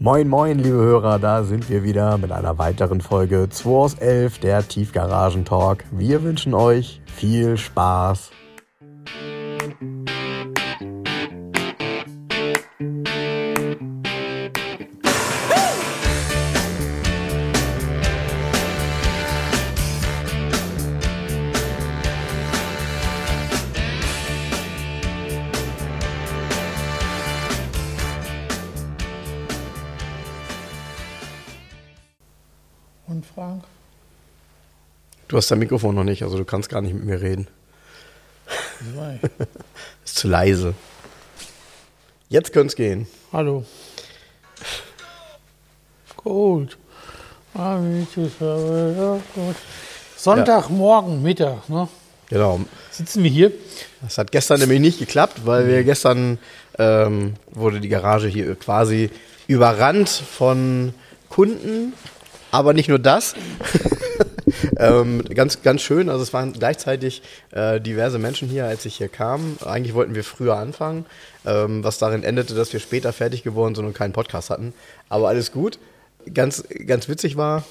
Moin moin liebe Hörer, da sind wir wieder mit einer weiteren Folge 2 aus 11, der Tiefgaragen-Talk. Wir wünschen euch viel Spaß. Und Frank? Du hast dein Mikrofon noch nicht, also du kannst gar nicht mit mir reden. Ist zu leise. Jetzt könnte es gehen. Hallo. Gut. Sonntagmorgen, Mittag, ne? Genau. Sitzen wir hier. Das hat gestern nämlich nicht geklappt, weil wir gestern wurde die Garage hier quasi überrannt von Kunden. Aber nicht nur das, ganz schön, also es waren gleichzeitig diverse Menschen hier, als ich hier kam. Eigentlich wollten wir früher anfangen, was darin endete, dass wir später fertig geworden sind und keinen Podcast hatten. Aber alles gut. Ganz witzig war,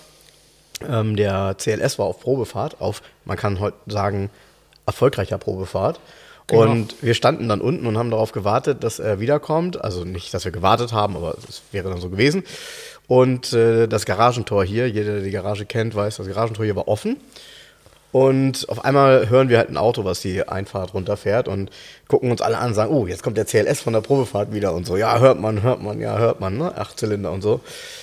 der CLS war auf Probefahrt, man kann heute sagen, erfolgreicher Probefahrt. Genau. Und wir standen dann unten und haben darauf gewartet, dass er wiederkommt. Also nicht, dass wir gewartet haben, aber es wäre dann so gewesen. Und das Garagentor hier, jeder, der die Garage kennt, weiß, das Garagentor hier war offen. Und auf einmal hören wir halt ein Auto, was die Einfahrt runterfährt und gucken uns alle an und sagen, oh, jetzt kommt der CLS von der Probefahrt wieder und so. Ja, hört man, ne? 8 Zylinder und so.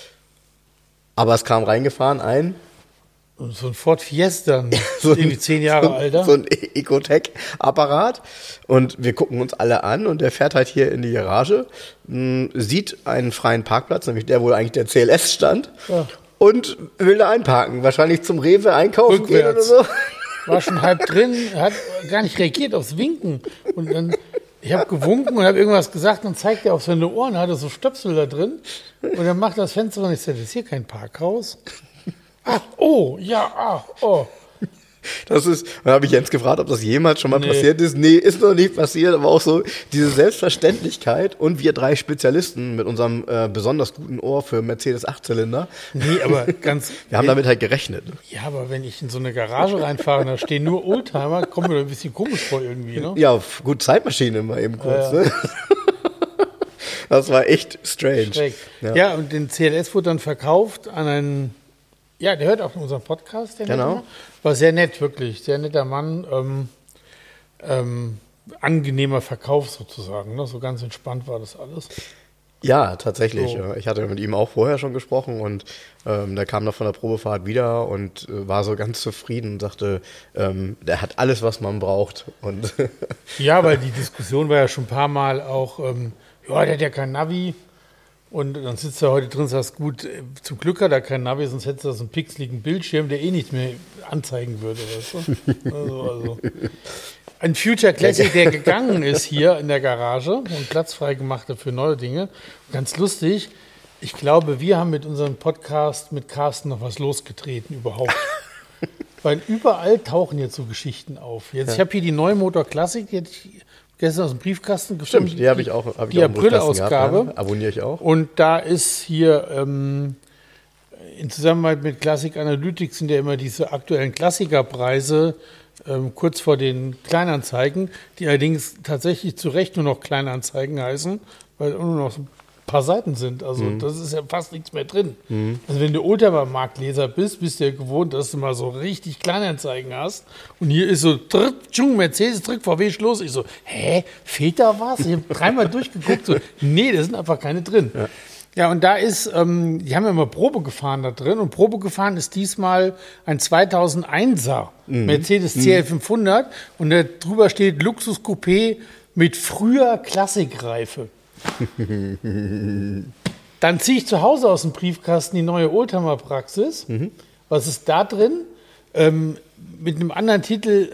Aber es kam reingefahren ein. Und so ein Ford Fiesta, irgendwie 10 Jahre alter. So ein Ecotec-Apparat. Und wir gucken uns alle an und der fährt halt hier in die Garage, sieht einen freien Parkplatz, nämlich der, wo eigentlich der CLS stand, ja. Und will da einparken. Wahrscheinlich zum Rewe einkaufen gehen oder so. War schon halb drin, hat gar nicht reagiert aufs Winken. Und dann, ich habe gewunken und habe irgendwas gesagt und zeigt er auf seine Ohren, hatte so Stöpsel da drin. Und dann macht das Fenster und ich sage, das ist hier kein Parkhaus. Ach, oh, ja, ach, oh. Dann habe ich Jens gefragt, ob das jemals schon mal passiert ist. Nee, ist noch nicht passiert, aber auch so diese Selbstverständlichkeit und wir 3 Spezialisten mit unserem besonders guten Ohr für Mercedes 8-Zylinder. Nee, aber wir haben damit halt gerechnet. Ja, aber wenn ich in so eine Garage reinfahre und da stehen nur Oldtimer, kommt mir ein bisschen komisch vor irgendwie, ne? Ja, gut, Zeitmaschine mal eben kurz, ne? Das war echt strange. Ja, und den CLS wurde dann verkauft an einen... Ja, der hört auch unseren Podcast. Genau. War sehr nett, wirklich. Sehr netter Mann. Angenehmer Verkauf sozusagen. Ne? So ganz entspannt war das alles. Ja, tatsächlich. So. Ich hatte mit ihm auch vorher schon gesprochen und der kam da von der Probefahrt wieder und war so ganz zufrieden und sagte, der hat alles, was man braucht. Und ja, weil die Diskussion war ja schon ein paar Mal auch, ja, der hat ja kein Navi. Und dann sitzt er heute drin und sagt, gut, zum Glück hat er kein Navi, sonst hätte er so einen pixeligen Bildschirm, der eh nichts mehr anzeigen würde. Weißt du? Also. Ein Future Classic, der gegangen ist hier in der Garage und Platz frei gemacht hat für neue Dinge. Ganz lustig, ich glaube, wir haben mit unserem Podcast mit Carsten noch was losgetreten überhaupt. Weil überall tauchen jetzt so Geschichten auf. Jetzt, ich habe hier die neue Motor Classic, die gestern aus dem Briefkasten gefunden. Stimmt, die habe ich auch. Die April-Ausgabe. Ja. Abonniere ich auch. Und da ist hier in Zusammenarbeit mit Classic Analytics sind ja immer diese aktuellen Klassikerpreise kurz vor den Kleinanzeigen, die allerdings tatsächlich zu Recht nur noch Kleinanzeigen heißen, weil nur noch so ein paar Seiten sind. Also das ist ja fast nichts mehr drin. Also wenn du Oldtimer-Marktleser bist du ja gewohnt, dass du mal so richtig Kleinanzeigen hast. Und hier ist so, Mercedes, VW, Schluss. Ich so, hä, fehlt da was? Ich habe 3-mal durchgeguckt. So, nee, da sind einfach keine drin. Ja, und da ist, die haben ja mal Probe gefahren da drin. Und Probe gefahren ist diesmal ein 2001er Mercedes CL500. Und da drüber steht Luxus-Coupé mit früher Klassikreife. Dann ziehe ich zu Hause aus dem Briefkasten die neue Oldtimer-Praxis. Was ist da drin? Mit einem anderen Titel,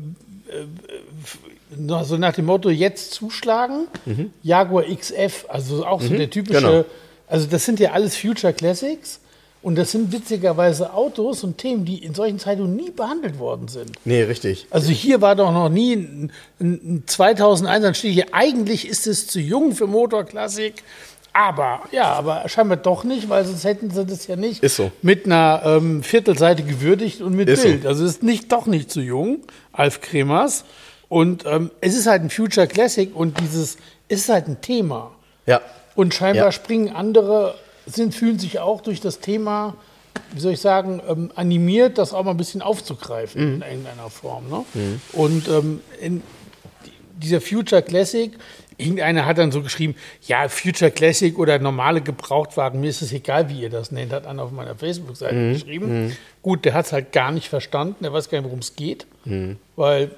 so nach dem Motto, jetzt zuschlagen. Jaguar XF, also auch so der typische, genau. Also das sind ja alles Future Classics. Und das sind witzigerweise Autos und Themen, die in solchen Zeitungen nie behandelt worden sind. Nee, richtig. Also hier war doch noch nie ein 2001, dann steht hier, eigentlich ist es zu jung für Motorklassik, Aber scheinbar doch nicht, weil sonst hätten sie das ja nicht Ist so. mit einer Viertelseite gewürdigt und mit Ist Bild. so. Also ist doch nicht zu jung, Alf Kremers. Und es ist halt ein Future Classic und es ist halt ein Thema. Ja. Und scheinbar springen andere, fühlen sich auch durch das Thema, wie soll ich sagen, animiert, das auch mal ein bisschen aufzugreifen in irgendeiner Form. Ne? Und in dieser Future Classic, irgendeiner hat dann so geschrieben, ja, Future Classic oder normale Gebrauchtwagen, mir ist es egal, wie ihr das nennt, hat einer auf meiner Facebook-Seite geschrieben. Gut, der hat es halt gar nicht verstanden, der weiß gar nicht, worum es geht, weil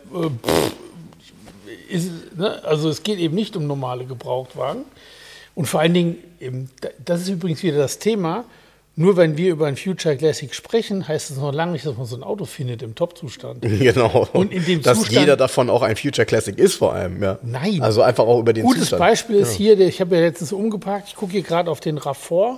also es geht eben nicht um normale Gebrauchtwagen. Und vor allen Dingen, das ist übrigens wieder das Thema, nur wenn wir über ein Future Classic sprechen, heißt es noch lange nicht, dass man so ein Auto findet im Top-Zustand. Genau. Und in dem dass Zustand, jeder davon auch ein Future Classic ist vor allem. Ja. Nein. Also einfach auch über den Gutes Zustand. Beispiel ist hier, ich habe ja letztens umgeparkt, ich gucke hier gerade auf den RAV4,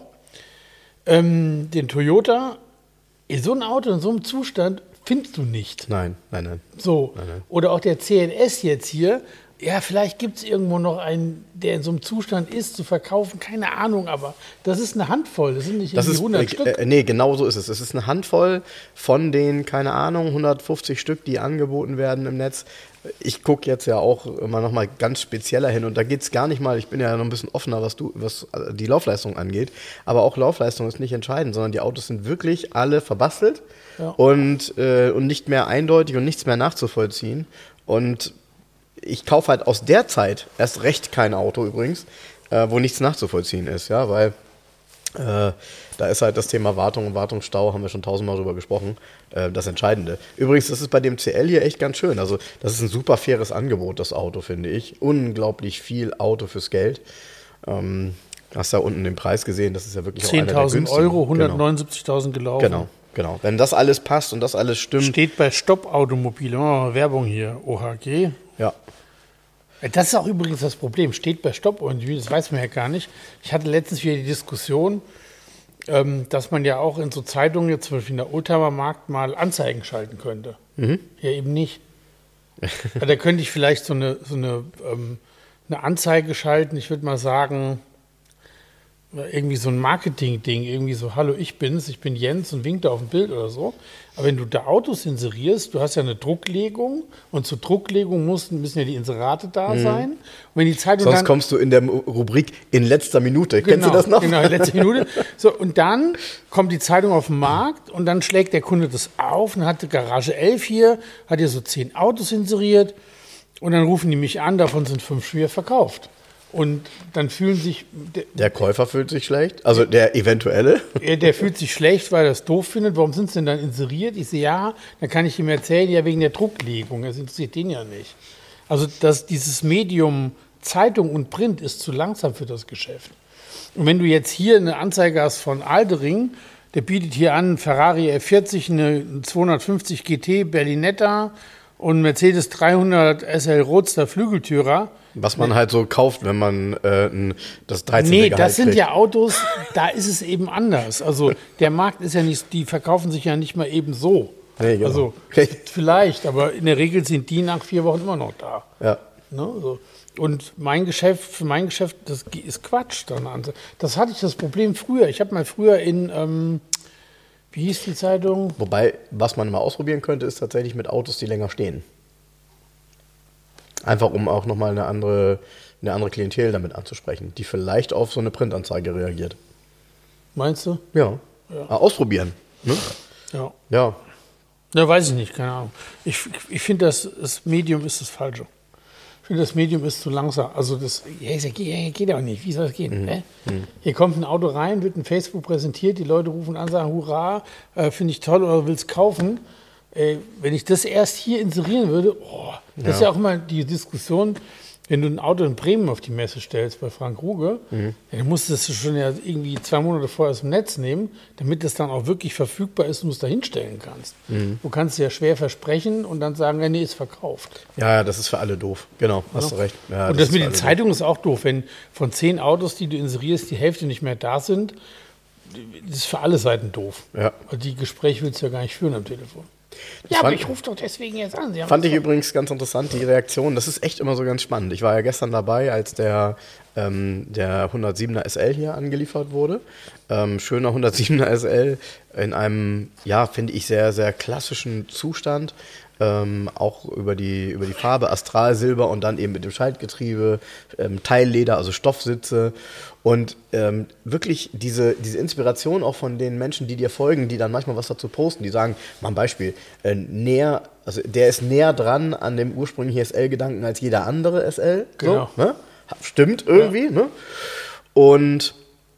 den Toyota. So ein Auto in so einem Zustand findest du nicht. Nein. So. Nein. Oder auch der CLS jetzt hier. Ja, vielleicht gibt es irgendwo noch einen, der in so einem Zustand ist, zu verkaufen. Keine Ahnung, aber das ist eine Handvoll. Das sind nicht irgendwie 100 Stück. Nee, genau so ist es. Es ist eine Handvoll von den, keine Ahnung, 150 Stück, die angeboten werden im Netz. Ich gucke jetzt ja auch immer noch mal ganz spezieller hin und da geht es gar nicht mal, ich bin ja noch ein bisschen offener, was die Laufleistung angeht, aber auch Laufleistung ist nicht entscheidend, sondern die Autos sind wirklich alle verbastelt und nicht mehr eindeutig und nichts mehr nachzuvollziehen. Und ich kaufe halt aus der Zeit erst recht kein Auto übrigens, wo nichts nachzuvollziehen ist, ja, weil da ist halt das Thema Wartung und Wartungsstau, haben wir schon 1000-mal drüber gesprochen, das Entscheidende. Übrigens, das ist bei dem CL hier echt ganz schön. Also das ist ein super faires Angebot, das Auto, finde ich. Unglaublich viel Auto fürs Geld. Hast ja unten den Preis gesehen, das ist ja wirklich auch einer der 10.000 günstigen. Euro, 179.000 gelaufen. Genau. Wenn das alles passt und das alles stimmt. Steht bei Stopp Automobil, Werbung hier, OHG. Ja. Das ist auch übrigens das Problem, steht bei Stopp Automobil, das weiß man ja gar nicht. Ich hatte letztens wieder die Diskussion, dass man ja auch in so Zeitungen, jetzt zum Beispiel in der Oldtimer-Markt, mal Anzeigen schalten könnte. Ja, eben nicht. Da könnte ich vielleicht so eine Anzeige schalten, ich würde mal sagen, irgendwie so ein Marketing-Ding, irgendwie so, hallo, ich bin Jens und winkt da auf dem Bild oder so. Aber wenn du da Autos inserierst, du hast ja eine Drucklegung und zur Drucklegung müssen ja die Inserate da sein. Und wenn die Zeitung Sonst dann, kommst du in der Rubrik in letzter Minute. Kennst du das noch? Genau, in letzter Minute. So, und dann kommt die Zeitung auf den Markt und dann schlägt der Kunde das auf und hat die Garage 11 hier, hat hier so 10 Autos inseriert und dann rufen die mich an, davon sind 5 schon wieder verkauft. Und dann fühlen sich... Der Käufer fühlt sich schlecht, also der eventuelle. Der fühlt sich schlecht, weil er es doof findet. Warum sind sie denn dann inseriert? Ich sehe, ja, dann kann ich ihm erzählen, ja, wegen der Drucklegung. Das interessiert den ja nicht. Also dieses Medium Zeitung und Print ist zu langsam für das Geschäft. Und wenn du jetzt hier eine Anzeige hast von Aldering, der bietet hier an, Ferrari F40, eine 250 GT Berlinetta und Mercedes 300 SL Roadster Flügeltürer. Was man halt so kauft, wenn man das 13. Nee, Gehalt das sind kriegt. ja Autos, da ist es eben anders. Also der Markt ist ja nicht, die verkaufen sich ja nicht mal eben so. Nee, genau. Also vielleicht, aber in der Regel sind die nach 4 Wochen immer noch da. Ja. Ne, so. Und für mein Geschäft, das ist Quatsch. Das hatte ich das Problem früher. Ich habe mal früher in, wie hieß die Zeitung? Wobei, was man mal ausprobieren könnte, ist tatsächlich mit Autos, die länger stehen. Einfach um auch nochmal eine andere Klientel damit anzusprechen, die vielleicht auf so eine Printanzeige reagiert. Meinst du? Ja. Ausprobieren. Ne? Ja. Ja, weiß ich nicht, keine Ahnung. Ich finde, das Medium ist das Falsche. Ich finde, das Medium ist zu langsam. Also das geht auch nicht. Wie soll das gehen? Hier kommt ein Auto rein, wird in Facebook präsentiert, die Leute rufen an, sagen, hurra, finde ich toll oder willst kaufen. Wenn ich das erst hier inserieren würde, das ist ja auch immer die Diskussion, wenn du ein Auto in Bremen auf die Messe stellst bei Frank Ruge, dann musst du das schon ja irgendwie 2 Monate vorher aus dem Netz nehmen, damit das dann auch wirklich verfügbar ist und du es da hinstellen kannst. Du kannst es ja schwer versprechen und dann sagen, ja, nee, ist verkauft. Ja, das ist für alle doof. Genau, hast du recht. Ja, und das mit den Zeitungen ist auch doof. Wenn von 10 Autos, die du inserierst, die Hälfte nicht mehr da sind, das ist für alle Seiten doof. Ja. Und die Gespräche willst du ja gar nicht führen am Telefon. Ja, aber ich rufe doch deswegen jetzt an. Fand ich übrigens ganz interessant, die Reaktion. Das ist echt immer so ganz spannend. Ich war ja gestern dabei, als der 107er SL hier angeliefert wurde. Schöner 107er SL in einem, ja, finde ich, sehr, sehr klassischen Zustand. Auch über die Farbe Astralsilber und dann eben mit dem Schaltgetriebe, Teilleder, also Stoffsitze und wirklich diese Inspiration auch von den Menschen, die dir folgen, die dann manchmal was dazu posten, die sagen, mal ein Beispiel, also der ist näher dran an dem ursprünglichen SL-Gedanken als jeder andere SL. Genau. So, ne? Stimmt irgendwie, ne? Und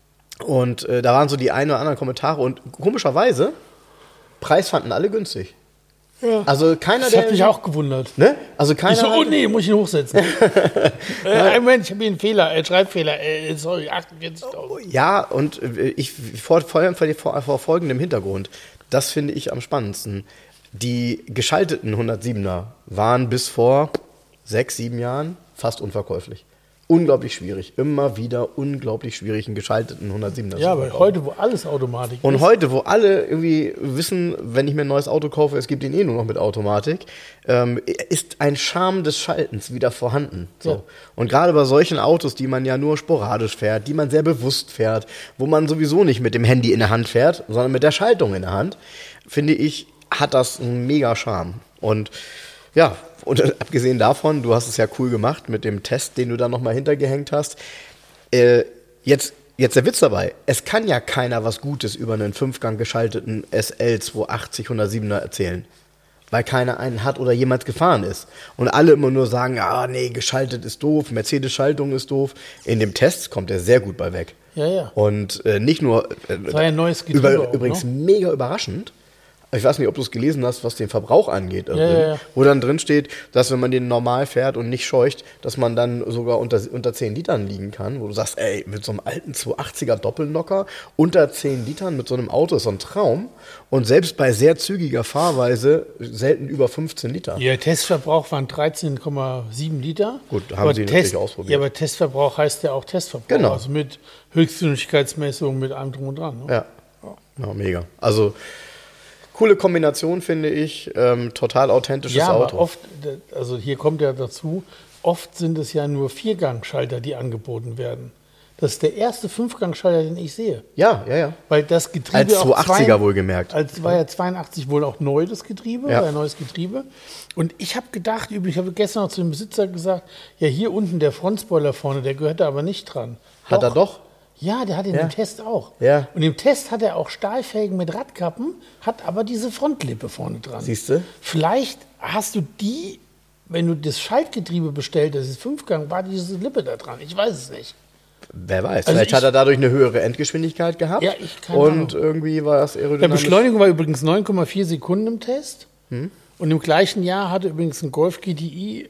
da waren so die ein oder anderen Kommentare und komischerweise, Preis fanden alle günstig. Ja. Also keiner, das hat mich auch gewundert. Ne? Also keiner. Ich so, oh nee, muss ich ihn hochsetzen. Moment, ich habe hier einen Fehler, Schreibfehler. Sorry, 48.000. Ja, und ich vor allem vor folgendem Hintergrund. Das finde ich am spannendsten. Die geschalteten 107er waren bis vor 6, 7 Jahren fast unverkäuflich. Unglaublich schwierig. Immer wieder unglaublich schwierig, einen geschalteten 107er. Ja, aber heute, wo alles Automatik ist. Und heute, wo alle irgendwie wissen, wenn ich mir ein neues Auto kaufe, es gibt ihn eh nur noch mit Automatik, ist ein Charme des Schaltens wieder vorhanden. So. Ja. Und gerade bei solchen Autos, die man ja nur sporadisch fährt, die man sehr bewusst fährt, wo man sowieso nicht mit dem Handy in der Hand fährt, sondern mit der Schaltung in der Hand, finde ich, hat das einen mega Charme. Und ja, und abgesehen davon, du hast es ja cool gemacht mit dem Test, den du da nochmal hintergehängt hast. Jetzt der Witz dabei, es kann ja keiner was Gutes über einen 5-Gang geschalteten SL 280 107er erzählen, weil keiner einen hat oder jemals gefahren ist. Und alle immer nur sagen, nee, geschaltet ist doof, Mercedes-Schaltung ist doof. In dem Test kommt er sehr gut bei weg. Ja, ja. Und nicht nur, das war ja ein neues Getriebe übrigens mega überraschend. Ich weiß nicht, ob du es gelesen hast, was den Verbrauch angeht. Ja. Wo dann drin steht, dass wenn man den normal fährt und nicht scheucht, dass man dann sogar unter 10 Litern liegen kann. Wo du sagst, ey, mit so einem alten 280er Doppelnocker unter 10 Litern mit so einem Auto ist so ein Traum. Und selbst bei sehr zügiger Fahrweise selten über 15 Liter. Ja, Testverbrauch waren 13,7 Liter. Gut, haben sie natürlich ausprobiert. Ja, aber Testverbrauch heißt ja auch Testverbrauch. Genau. Also mit Höchstgeschwindigkeitsmessung, mit allem drum und dran. Ne? Ja, mega. Also coole Kombination, finde ich. Total authentisches Auto. Aber oft, also hier kommt ja dazu, oft sind es ja nur 4-Gang-Schalter, die angeboten werden. Das ist der erste 5-Gang-Schalter, den ich sehe. Ja. Weil das Getriebe als 280er wohlgemerkt. War ja 82 wohl auch neu, das Getriebe, ja. War ein neues Getriebe. Und ich habe gedacht, ich habe gestern noch zu dem Besitzer gesagt, ja, hier unten der Frontspoiler vorne, der gehört da aber nicht dran. Hat er doch? Ja, der hat in dem Test auch. Ja. Und im Test hat er auch Stahlfelgen mit Radkappen, hat aber diese Frontlippe vorne dran. Siehst du? Vielleicht hast du die, wenn du das Schaltgetriebe bestellt, das ist 5-Gang, war diese Lippe da dran. Ich weiß es nicht. Wer weiß. Also vielleicht hat er dadurch eine höhere Endgeschwindigkeit gehabt. Ja, keine Ahnung. Irgendwie war das aerodynamisch. Der Beschleunigung war übrigens 9,4 Sekunden im Test. Und im gleichen Jahr hatte übrigens ein Golf GTI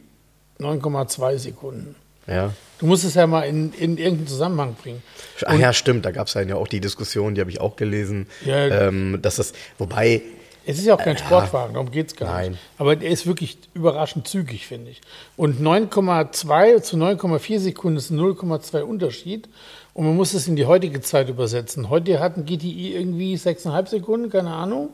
9,2 Sekunden. Ja. Du musst es ja mal in irgendeinen Zusammenhang bringen. Ach ja, stimmt. Da gab es ja auch die Diskussion, die habe ich auch gelesen. Ja. Dass das, wobei. Es ist ja auch kein Sportwagen, darum geht es gar Nein. nicht. Aber der ist wirklich überraschend zügig, finde ich. Und 9,2 zu 9,4 Sekunden ist ein 0,2 Unterschied. Und man muss es in die heutige Zeit übersetzen. Heute hat ein GTI irgendwie 6,5 Sekunden, keine Ahnung.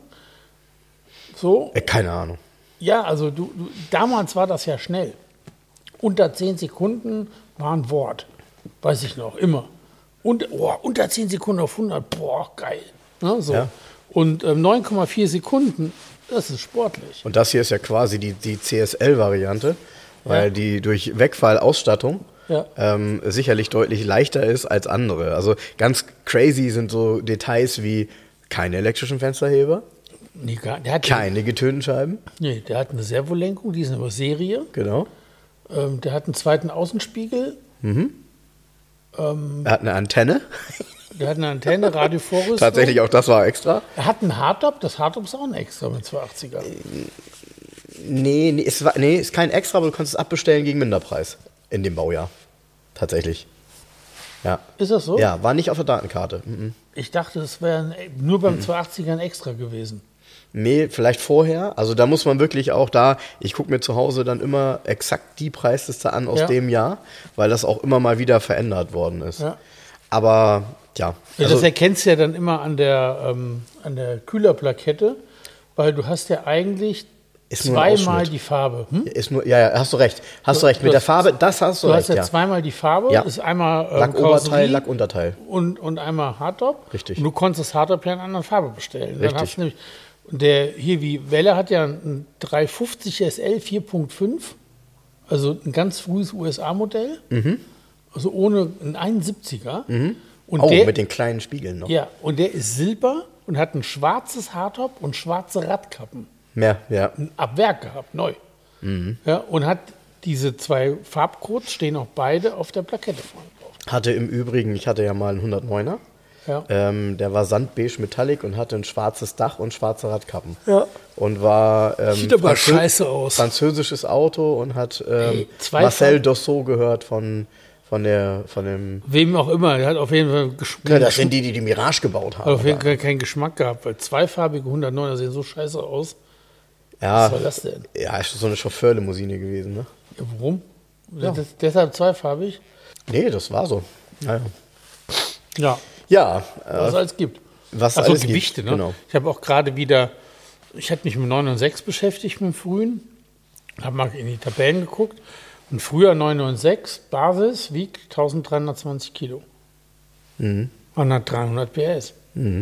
So. Keine Ahnung. Ja, also damals war das ja schnell. Unter 10 Sekunden war ein Wort. Weiß ich noch, immer. Und unter 10 Sekunden auf 100, boah, geil. Ja, so. Ja. Und 9,4 Sekunden, das ist sportlich. Und das hier ist ja quasi die CSL-Variante, weil die durch Wegfallausstattung sicherlich deutlich leichter ist als andere. Also ganz crazy sind so Details wie keine elektrischen Fensterheber, nee, der hat keine getönten Scheiben. Nee, der hat eine Servolenkung, die ist aber Serie. Genau. Der hat einen zweiten Außenspiegel. Er hat eine Antenne. Der hat eine Antenne, Radiovorrüstung. Tatsächlich, auch das war extra. Er hat einen Hardtop, das Hardtop ist auch ein Extra mit 280er. Nee, ist kein Extra, aber du kannst es abbestellen gegen Minderpreis in dem Baujahr. Tatsächlich. Ja. Ist das so? Ja, war nicht auf der Datenkarte. Ich dachte, das wäre nur beim 280er ein Extra gewesen. Nee, vielleicht vorher. Also da muss man wirklich auch ich gucke mir zu Hause dann immer exakt die Preisliste an aus dem Jahr, weil das auch immer mal wieder verändert worden ist. Ja. Aber ja. Das erkennst du ja dann immer an der Kühlerplakette, weil du hast ja eigentlich Ist nur ein zweimal Ausschnitt. die Farbe. Ist nur, ja, hast du recht. Mit der Farbe, das hast du Du recht, hast ja zweimal die Farbe, Ja. ist einmal Lackoberteil, Karosserie Lackunterteil. und einmal Hardtop. Richtig. Und du konntest das Hardtop ja in einer anderen Farbe bestellen. Dann Richtig. hast du nämlich, und der hier wie Welle hat ja ein 350 SL 4.5, also ein ganz frühes USA-Modell, also ohne ein 71er. Und Oh, der, mit den kleinen Spiegeln noch. ja, und der ist silber und hat ein schwarzes Hardtop und schwarze Radkappen. Mehr, ja. Ab Werk gehabt, neu. Ja, und hat diese zwei Farbcodes, stehen auch beide auf der Plakette vorne drauf. Hatte im Übrigen, ich hatte ja mal einen 109er. Ja. Der war sandbeige Metallic und hatte ein schwarzes Dach und schwarze Radkappen. Ja. Und war Sieht aber scheiße aus. französisches Auto und hat zwei Marcel Farben. Dossot gehört von dem. Wem auch immer, der hat auf jeden Fall Ja, das sind die Mirage gebaut haben. auf jeden Fall keinen Geschmack gehabt, weil zweifarbige 109er sehen so scheiße aus. Ja, Was war das denn? ja, ist so eine Chauffeurlimousine gewesen, ne? Ja, warum? Deshalb zweifarbig? Nee, das war so. Naja. Ja, Ja, was es alles gibt. was Achso, alles Gewichte, gibt. ne? Genau. Ich habe auch gerade wieder, ich hatte mich mit 996 beschäftigt, mit dem frühen, habe mal in die Tabellen geguckt und früher 996 Basis wiegt 1320 Kilo. Man hat 300 PS.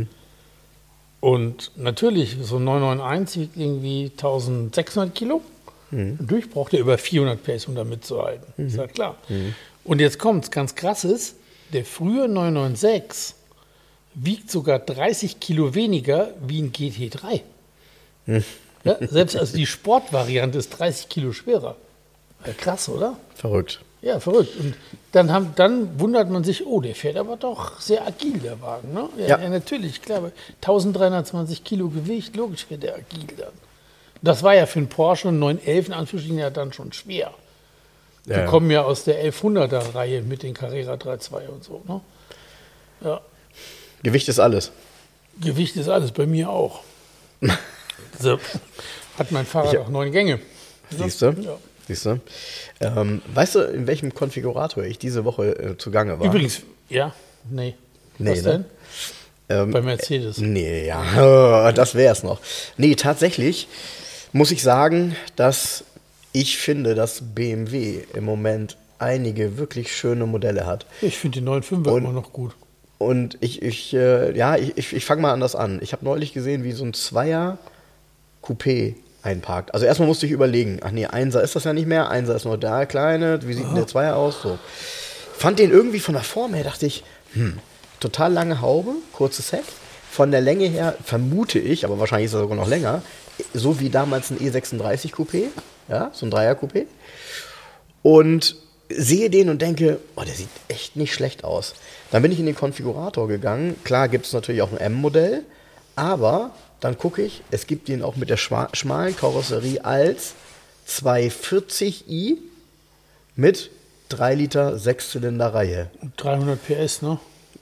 Und natürlich, so ein 991 wiegt irgendwie 1600 Kilo. Natürlich braucht er über 400 PS, um da mitzuhalten. Ist ja klar. Und jetzt kommt's, ganz krass ist, der frühe 996 wiegt sogar 30 Kilo weniger wie ein GT3. Ja, selbst also die Sportvariante ist 30 Kilo schwerer. Ja, krass, oder? Verrückt. Ja, verrückt. Und dann wundert man sich, oh, der fährt aber doch sehr agil, der Wagen. Ne? Ja, Ja. natürlich, klar. 1320 Kilo Gewicht, logisch fährt der agil dann. Das war ja für einen Porsche 911 in Anführungsstrichen ja dann schon schwer. Wir kommen ja aus der 1100er-Reihe mit den Carrera 3.2 und so. Ne? Ja. Gewicht ist alles. Gewicht ist alles, bei mir auch. So. Hat mein Fahrrad auch 9 Gänge. Siehst du? Ja. Siehst du? Weißt du, in welchem Konfigurator ich diese Woche zugange war? Übrigens, ja, nee. Nee, Was ne? denn? Bei Mercedes. Nee, ja, das wäre es noch. Nee, tatsächlich muss ich sagen, dass ich finde, dass BMW im Moment einige wirklich schöne Modelle hat. Ich finde die 9.5er immer noch gut. Und ich fange mal anders an. Ich habe neulich gesehen, wie so ein Zweier-Coupé einparkt. Also erstmal musste ich überlegen, ach nee, Einser ist das ja nicht mehr, Einser ist nur der kleine, wie sieht denn der Zweier aus? So. Fand den irgendwie von der Form her, dachte ich, total lange Haube, kurzes Heck. Von der Länge her vermute ich, aber wahrscheinlich ist er sogar noch länger, so wie damals ein E36 Coupé, ja, so ein Dreier-Coupé. Und sehe den und denke, oh, der sieht echt nicht schlecht aus. Dann bin ich in den Konfigurator gegangen. Klar gibt es natürlich auch ein M-Modell, aber dann gucke ich, es gibt ihn auch mit der schmalen Karosserie als 240i mit 3 Liter 6-Zylinder-Reihe. 300 PS, ne?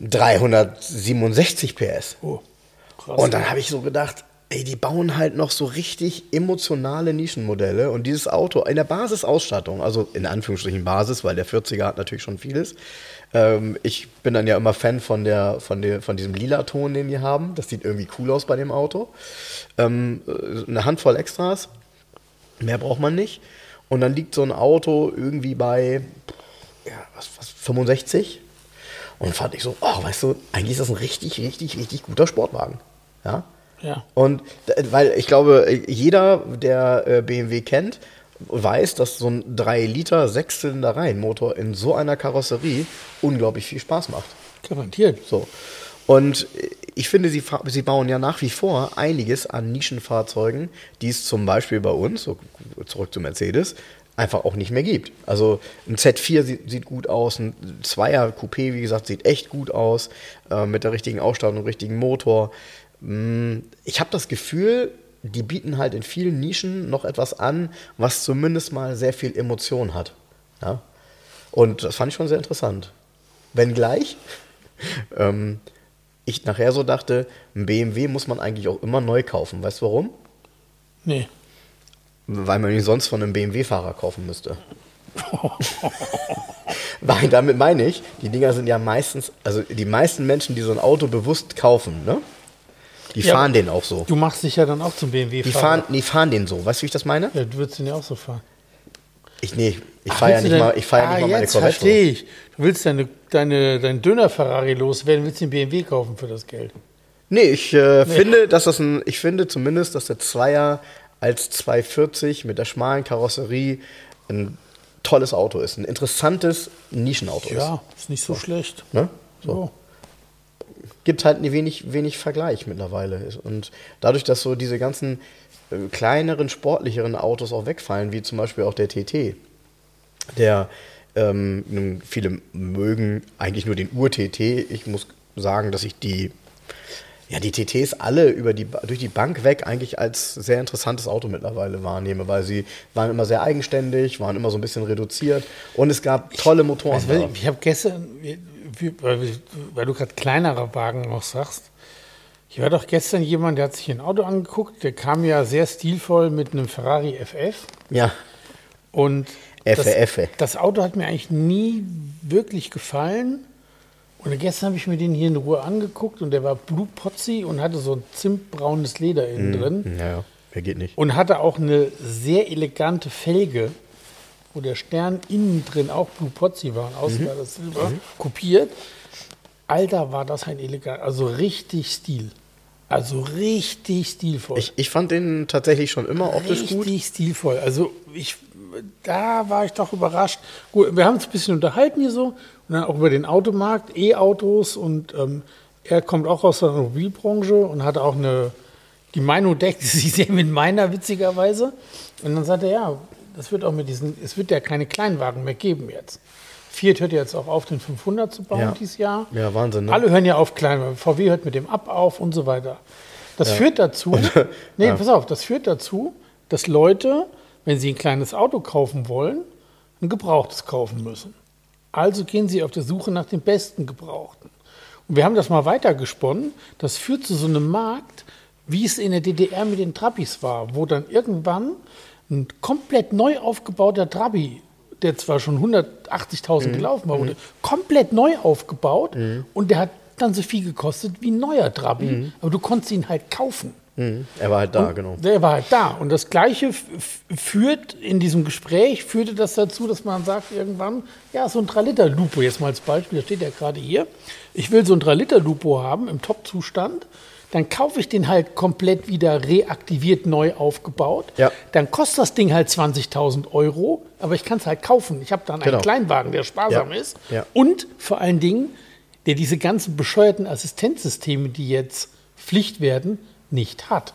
367 PS. Oh, krass. Und dann habe ich so gedacht, ey, die bauen halt noch so richtig emotionale Nischenmodelle und dieses Auto in der Basisausstattung, also in Anführungsstrichen Basis, weil der 40er hat natürlich schon vieles. Ich bin dann ja immer Fan von diesem lila Ton, den die haben. Das sieht irgendwie cool aus bei dem Auto. Eine Handvoll Extras, mehr braucht man nicht. Und dann liegt so ein Auto irgendwie bei 65. Und fand ich so, oh, weißt du, eigentlich ist das ein richtig, richtig, richtig guter Sportwagen. Ja. Ja. Und weil ich glaube, jeder, der BMW kennt, weiß, dass so ein 3 Liter 6-Zylinder-Reihenmotor in so einer Karosserie unglaublich viel Spaß macht. Garantiert. So. Und ich finde, sie bauen ja nach wie vor einiges an Nischenfahrzeugen, die es zum Beispiel bei uns, so zurück zu Mercedes, einfach auch nicht mehr gibt. Also ein Z4 sieht gut aus, ein Zweier-Coupé, wie gesagt, sieht echt gut aus, mit der richtigen Ausstattung, richtigen Motor. Ich habe das Gefühl, die bieten halt in vielen Nischen noch etwas an, was zumindest mal sehr viel Emotion hat. Ja? Und das fand ich schon sehr interessant. Wenngleich ich nachher so dachte, ein BMW muss man eigentlich auch immer neu kaufen. Weißt du warum? Nee. Weil man ihn sonst von einem BMW-Fahrer kaufen müsste. Weil damit meine ich, die Dinger sind ja meistens, also die meisten Menschen, die so ein Auto bewusst kaufen, ne? Die fahren den auch so. Du machst dich ja dann auch zum BMW-Fahrer. Die fahren den so. Weißt du, wie ich das meine? Ja, du würdest den ja auch so fahren. Ich fahre ja nicht mal meine jetzt Corvette. Verstehe ich. Du willst deinen Döner-Ferrari loswerden, willst den BMW kaufen für das Geld. Nee, ich finde zumindest, dass der Zweier als 240 mit der schmalen Karosserie ein tolles Auto ist. Ein interessantes Nischenauto ist. Ja, ist nicht so schlecht. Ne? So. Gibt halt wenig Vergleich mittlerweile. Und dadurch, dass so diese ganzen kleineren, sportlicheren Autos auch wegfallen, wie zum Beispiel auch der TT, der viele mögen eigentlich nur den Ur-TT. Ich muss sagen, dass ich die TTs alle durch die Bank weg eigentlich als sehr interessantes Auto mittlerweile wahrnehme, weil sie waren immer sehr eigenständig, waren immer so ein bisschen reduziert und es gab tolle Motoren. Ich habe gestern, weil du gerade kleinere Wagen noch sagst, ich war doch gestern jemand, der hat sich ein Auto angeguckt, der kam ja sehr stilvoll mit einem Ferrari FF. Ja. Und FF. Das Auto hat mir eigentlich nie wirklich gefallen. Und gestern habe ich mir den hier in Ruhe angeguckt und der war Blue Pozzi und hatte so ein zimtbraunes Leder innen drin. Ja, der geht nicht. Und hatte auch eine sehr elegante Felge, wo der Stern innen drin auch Blue Pozzi war und außen war das Silber kopiert. Alter, war das ein elegant, also richtig Stil. Also richtig stilvoll. Ich fand den tatsächlich schon immer optisch gut. Richtig stilvoll. Also da war ich doch überrascht. Gut, wir haben uns ein bisschen unterhalten hier so und dann auch über den Automarkt, E-Autos und er kommt auch aus der Automobilbranche und hatte auch die Meinung deckt sich sehr mit meiner, witzigerweise. Und dann sagte er, ja, es wird ja keine Kleinwagen mehr geben jetzt. Fiat hört jetzt auch auf, den 500 zu bauen dieses Jahr. Ja, Wahnsinn. Ne? Alle hören ja auf Kleinwagen. VW hört mit dem Ab auf und so weiter. Das führt dazu, das führt dazu, dass Leute, wenn sie ein kleines Auto kaufen wollen, ein gebrauchtes kaufen müssen. Also gehen sie auf der Suche nach dem besten Gebrauchten. Und wir haben das mal weitergesponnen. Das führt zu so einem Markt, wie es in der DDR mit den Trabis war, wo dann irgendwann ein komplett neu aufgebauter Trabi, der zwar schon 180.000 gelaufen war, wurde komplett neu aufgebaut und der hat dann so viel gekostet wie ein neuer Trabi, aber du konntest ihn halt kaufen. Er war halt da, genau. Der war halt da. Und das Gleiche führte das dazu, dass man sagt irgendwann, ja, so ein 3-Liter-Lupo, jetzt mal als Beispiel, das steht ja gerade hier, ich will so ein 3-Liter-Lupo haben im Top-Zustand, dann kaufe ich den halt komplett wieder reaktiviert, neu aufgebaut. Ja. Dann kostet das Ding halt 20.000 €, aber ich kann es halt kaufen. Ich habe dann einen Kleinwagen, der sparsam ist und vor allen Dingen, der diese ganzen bescheuerten Assistenzsysteme, die jetzt Pflicht werden, nicht hat.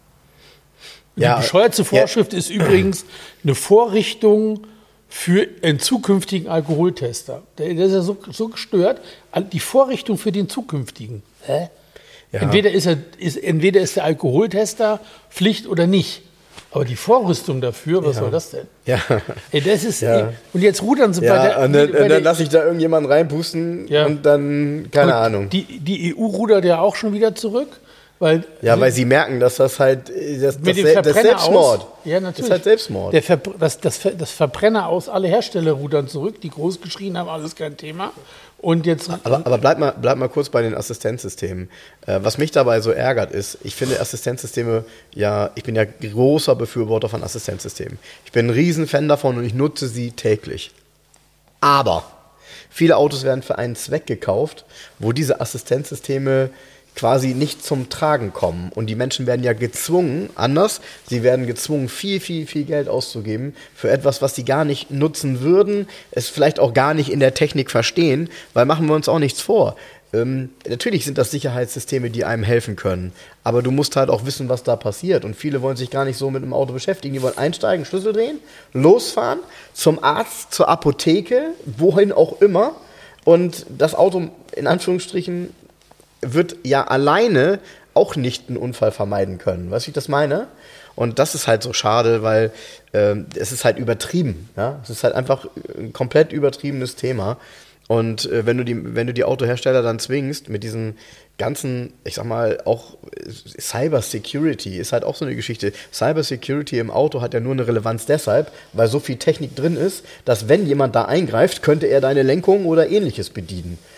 Die bescheuerte Vorschrift ist übrigens eine Vorrichtung für einen zukünftigen Alkoholtester. Der ist ja so gestört. Die Vorrichtung für den zukünftigen. Hä? Ja. Entweder ist der Alkoholtester Pflicht oder nicht. Aber die Vorrüstung dafür, was soll das denn? Ja. Ey, das ist. Und jetzt rudern sie und dann lasse ich da irgendjemanden reinpusten und dann, keine Ahnung. Die EU rudert ja auch schon wieder zurück. Weil sie merken, dass das halt das Selbstmord. Ja, natürlich. Das ist halt Selbstmord. Das Verbrenner aus, alle Hersteller rudern zurück, die groß geschrien haben, alles kein Thema. Und jetzt aber bleib mal kurz bei den Assistenzsystemen. Was mich dabei so ärgert ist, ich finde Assistenzsysteme, ich bin ja großer Befürworter von Assistenzsystemen. Ich bin ein Riesenfan davon und ich nutze sie täglich. Aber viele Autos werden für einen Zweck gekauft, wo diese Assistenzsysteme quasi nicht zum Tragen kommen. Und die Menschen werden ja gezwungen, sie werden gezwungen, viel, viel, viel Geld auszugeben für etwas, was sie gar nicht nutzen würden, es vielleicht auch gar nicht in der Technik verstehen, weil machen wir uns auch nichts vor. Natürlich sind das Sicherheitssysteme, die einem helfen können, aber du musst halt auch wissen, was da passiert. Und viele wollen sich gar nicht so mit dem Auto beschäftigen. Die wollen einsteigen, Schlüssel drehen, losfahren, zum Arzt, zur Apotheke, wohin auch immer. Und das Auto, in Anführungsstrichen, wird ja alleine auch nicht einen Unfall vermeiden können. Weißt du, wie ich das meine? Und das ist halt so schade, weil es ist halt übertrieben. Ja? Es ist halt einfach ein komplett übertriebenes Thema. Und wenn du die Autohersteller dann zwingst mit diesen ganzen, ich sag mal, auch Cyber Security ist halt auch so eine Geschichte. Cyber Security im Auto hat ja nur eine Relevanz deshalb, weil so viel Technik drin ist, dass wenn jemand da eingreift, könnte er deine Lenkung oder ähnliches bedienen.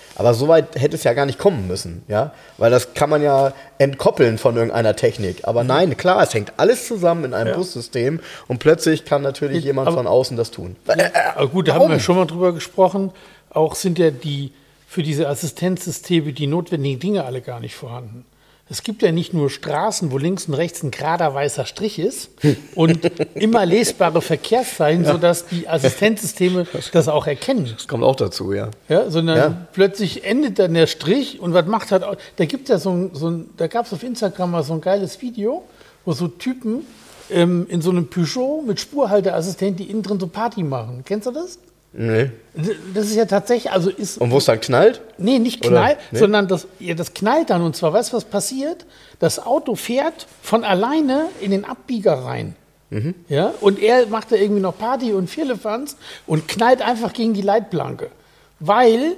Aber so weit hätte es ja gar nicht kommen müssen, ja, weil das kann man ja entkoppeln von irgendeiner Technik. Aber nein, klar, es hängt alles zusammen in einem Bussystem und plötzlich kann natürlich jemand von außen das tun. Aber gut, da haben wir schon mal drüber gesprochen. Auch sind ja für diese Assistenzsysteme die notwendigen Dinge alle gar nicht vorhanden. Es gibt ja nicht nur Straßen, wo links und rechts ein gerader weißer Strich ist und immer lesbare Verkehrszeichen, sodass die Assistenzsysteme das auch erkennen. Das kommt auch dazu, ja. Sondern plötzlich endet dann der Strich und was macht halt, da gibt es ja da gab es auf Instagram mal so ein geiles Video, wo so Typen in so einem Peugeot mit Spurhalteassistent, die innen drin so Party machen. Kennst du das? Nee. Das ist ja tatsächlich, Und wo es dann knallt? Nee, nicht knallt, sondern das knallt dann. Und zwar, weißt du, was passiert? Das Auto fährt von alleine in den Abbieger rein. Ja? Und er macht da irgendwie noch Party und Firlefanz und knallt einfach gegen die Leitplanke. Weil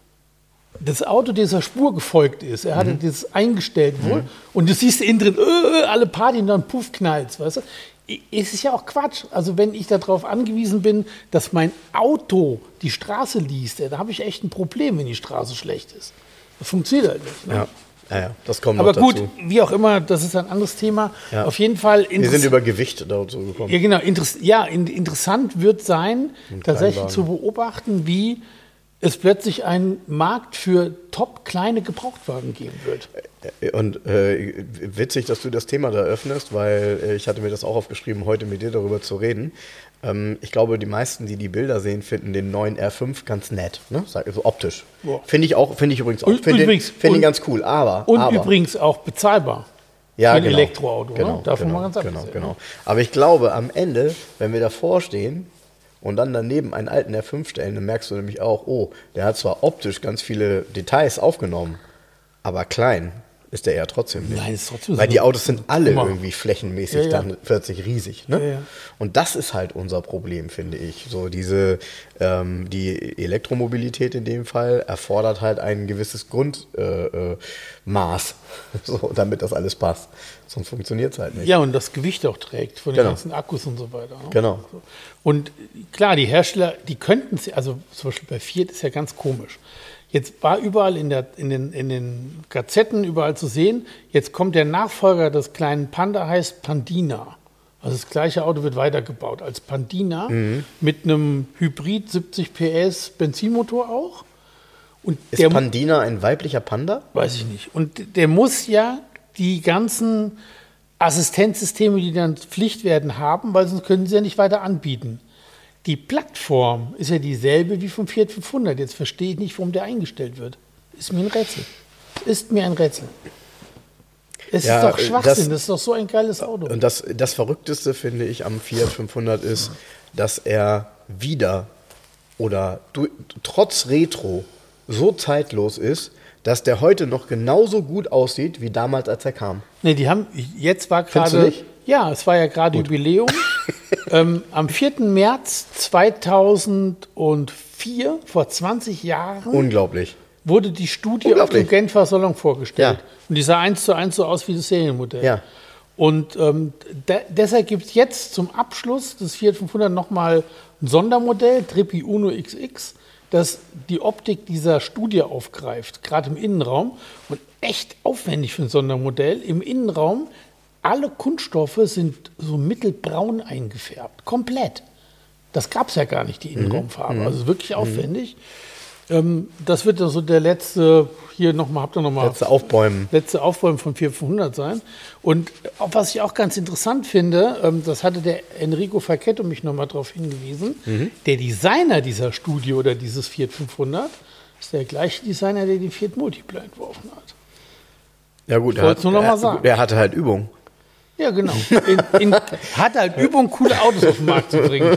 das Auto dieser Spur gefolgt ist. Er hatte das eingestellt wohl. Und du siehst innen drin, alle Party und dann puff, knallt's, weißt du? Es ist ja auch Quatsch. Also wenn ich darauf angewiesen bin, dass mein Auto die Straße liest, da habe ich echt ein Problem, wenn die Straße schlecht ist. Das funktioniert halt nicht. Ne? Ja, das kommt aber noch dazu. Gut, wie auch immer, das ist ein anderes Thema. Ja. Auf jeden Fall Wir sind über Gewicht dazu gekommen. Ja, genau. Interessant wird sein, tatsächlich zu beobachten, wie es plötzlich einen Markt für top-kleine Gebrauchtwagen geben wird. Und witzig, dass du das Thema da öffnest, weil ich hatte mir das auch aufgeschrieben, heute mit dir darüber zu reden. Ich glaube, die meisten, die Bilder sehen, finden den neuen R5 ganz nett, ne? So optisch. Finde ich übrigens auch. Finde ihn ganz cool, aber übrigens auch bezahlbar. Ja, für ein Elektroauto, ne? Davon mal ganz abgesehen. Genau. Aber ich glaube, am Ende, wenn wir davor stehen und dann daneben einen alten R5 stellen, dann merkst du nämlich auch, der hat zwar optisch ganz viele Details aufgenommen, aber klein ist der eher trotzdem nicht. Nein, ist trotzdem weil die Autos sind alle irgendwie flächenmäßig dann plötzlich riesig. Ne? Ja. Und das ist halt unser Problem, finde ich. So die Elektromobilität in dem Fall erfordert halt ein gewisses Grundmaß, so, damit das alles passt. Sonst funktioniert es halt nicht. Ja, und das Gewicht auch trägt von den ganzen Akkus und so weiter. Ne? Genau. Und klar, die Hersteller, die könnten es, also zum Beispiel bei Fiat ist ja ganz komisch. Jetzt war überall in den Gazetten überall zu sehen, jetzt kommt der Nachfolger des kleinen Panda, heißt Pandina. Also das gleiche Auto wird weitergebaut als Pandina mit einem Hybrid 70 PS Benzinmotor auch. Und ist Pandina ein weiblicher Panda? Weiß ich nicht. Und der muss ja die ganzen Assistenzsysteme, die dann Pflicht werden, haben, weil sonst können sie ja nicht weiter anbieten. Die Plattform ist ja dieselbe wie vom Fiat 500. Jetzt verstehe ich nicht, warum der eingestellt wird. Ist mir ein Rätsel. Es ist doch Schwachsinn, das ist doch so ein geiles Auto. Und das Verrückteste, finde ich, am Fiat 500 ist, dass er trotz Retro so zeitlos ist, dass der heute noch genauso gut aussieht, wie damals, als er kam. Nee, jetzt war gerade... Ja, es war ja gerade Jubiläum. Am 4. März 2004, vor 20 Jahren, unglaublich, wurde die Studie auf dem Genfer Salon vorgestellt. Ja. Und die sah 1:1 so aus wie das Serienmodell. Ja. Und deshalb gibt es jetzt zum Abschluss des Fiat 500 nochmal ein Sondermodell, Trippi Uno XX, das die Optik dieser Studie aufgreift, gerade im Innenraum. Und echt aufwendig für ein Sondermodell. Im Innenraum alle Kunststoffe sind so mittelbraun eingefärbt, komplett. Das gab es ja gar nicht, die Innenraumfarbe. Also wirklich aufwendig. Das wird also der letzte, letzte Aufbäumen von 4500 sein. Und was ich auch ganz interessant finde, das hatte der Enrico Fachetto mich nochmal darauf hingewiesen, der Designer dieser Studie oder dieses Fiat 500 ist der gleiche Designer, der den Fiat Multipla entworfen hat. Ja gut, er hatte halt Übung. Ja, genau. Hat halt Übung, coole Autos auf den Markt zu bringen.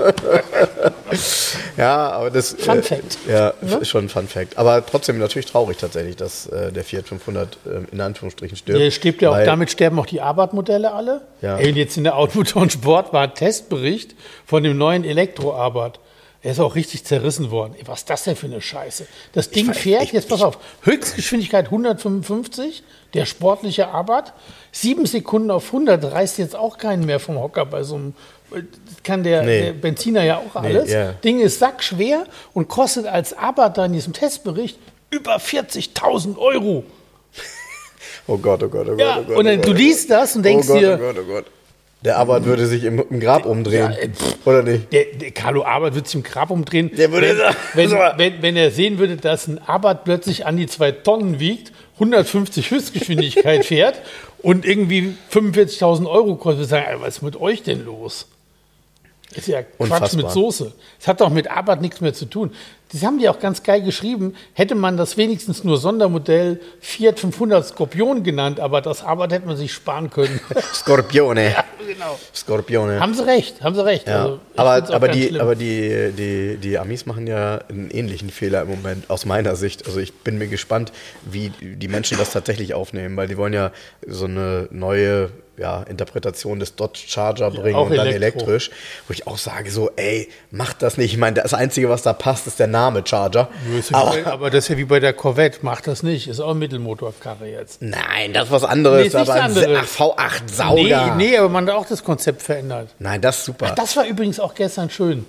Ja, aber das... Fun Fact. Ja, ist schon ein Fun Fact. Aber trotzdem natürlich traurig tatsächlich, dass der Fiat 500 in Anführungsstrichen stirbt. Ja, stirbt ja auch, damit sterben auch die Abarth-Modelle alle. Ja. Und jetzt in der Automotor und Sport war ein Testbericht von dem neuen Elektro-Abarth. Er ist auch richtig zerrissen worden. Was ist das denn für eine Scheiße? Das Ding fährt, jetzt pass auf, Höchstgeschwindigkeit 155, der sportliche Abarth. 7 Sekunden auf 100 reißt jetzt auch keinen mehr vom Hocker bei so einem, kann der Benziner ja auch alles. Ding ist sackschwer und kostet als Abarth da in diesem Testbericht über 40.000 Euro. Oh Gott, oh Gott, oh Gott. Ja, oh Gott, und dann, du liest das und denkst dir, oh Gott, oh Gott. Der Abarth würde sich im Grab umdrehen, oder nicht? der Carlo Abarth würde sich im Grab umdrehen, Der würde wenn er sehen würde, dass ein Abarth plötzlich an die 2 Tonnen wiegt, 150 Höchstgeschwindigkeit fährt und irgendwie 45.000 Euro kostet, würde ich sagen, was ist mit euch denn los? Ist ja Quatsch Unfassbar. mit Soße. Das hat doch mit Abarth nichts mehr zu tun. Das haben die auch ganz geil geschrieben. Hätte man das wenigstens nur Sondermodell Fiat 500 Skorpion genannt, aber das Abarth hätte man sich sparen können. Skorpione. Ja, genau. Skorpione. Haben sie recht. Ja. Also, ich find's auch aber ganz schlimm. die Amis machen ja einen ähnlichen Fehler im Moment, aus meiner Sicht. Also ich bin mir gespannt, wie die Menschen das tatsächlich aufnehmen, weil die wollen ja so eine neue Interpretation des Dodge Charger bringen auch und dann Elektro. elektrisch. Wo ich auch sage so, ey, macht das nicht. Ich meine, das Einzige, was da passt, ist der Name Charger. Aber das ist ja wie bei der Corvette. Macht das nicht. Ist auch eine Mittelmotorkarre jetzt. Nein, das ist was anderes. Nee, ist nichts aber ein anderes. V8 Sauger. Nee, aber man hat auch das Konzept verändert. Nein, das ist super. Ach, das war übrigens auch gestern schön.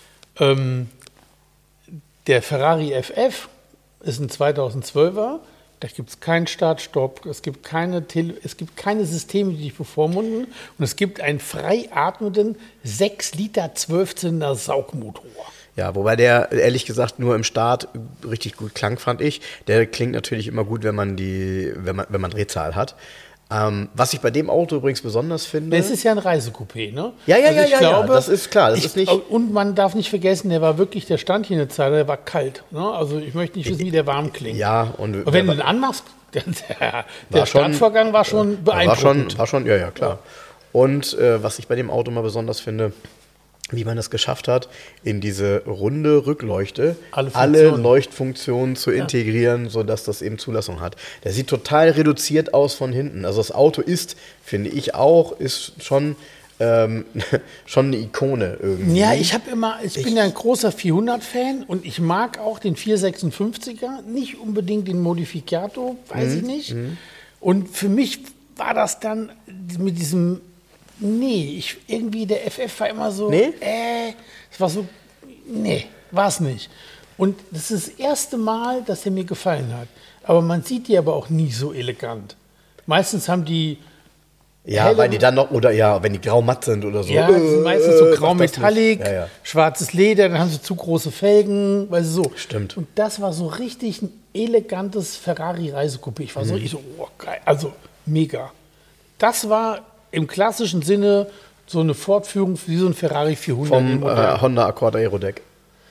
Der Ferrari FF ist ein 2012er. Da gibt es keinen Start-Stopp, es gibt keine Systeme, die dich bevormunden. Und es gibt einen frei atmenden 6 Liter 12-Zylinder Saugmotor. Ja, wobei der, ehrlich gesagt, nur im Start richtig gut klang, fand ich. Der klingt natürlich immer gut, wenn man Drehzahl hat. Was ich bei dem Auto übrigens besonders finde. Es ist ja ein Reisecoupé, ne? Ja, ich glaube, das ist klar. Das ist nicht. Und man darf nicht vergessen, der stand hier eine Zeit, der war kalt. Ne? Also ich möchte nicht wissen, wie der warm klingt. Ja, und wenn du den anmachst, der Startvorgang war schon beeindruckend. War schon, ja, klar. Und was ich bei dem Auto mal besonders finde, wie man es geschafft hat, in diese runde Rückleuchte alle Leuchtfunktionen zu integrieren, sodass das eben Zulassung hat. Der sieht total reduziert aus von hinten. Also das Auto ist, finde ich auch, ist schon eine Ikone irgendwie. Ja, ich bin ja ein großer 400-Fan und ich mag auch den 456er, nicht unbedingt den Modificato, weiß ich nicht. Und für mich war das dann mit diesem irgendwie der FF war immer so, es war so, war es nicht. Und das ist das erste Mal, dass er mir gefallen hat. Aber man sieht die aber auch nie so elegant. Meistens haben die weil die dann noch, wenn die grau-matt sind oder so. Ja, die sind meistens so grau-metallic, Ja. schwarzes Leder, dann haben sie zu große Felgen, weißt du so. Stimmt. Und das war so richtig ein elegantes Ferrari-Reisecoupé. Ich war so richtig so, geil, also mega. Das war im klassischen Sinne so eine Fortführung wie so ein Ferrari 400. Vom Honda Accord Aerodeck.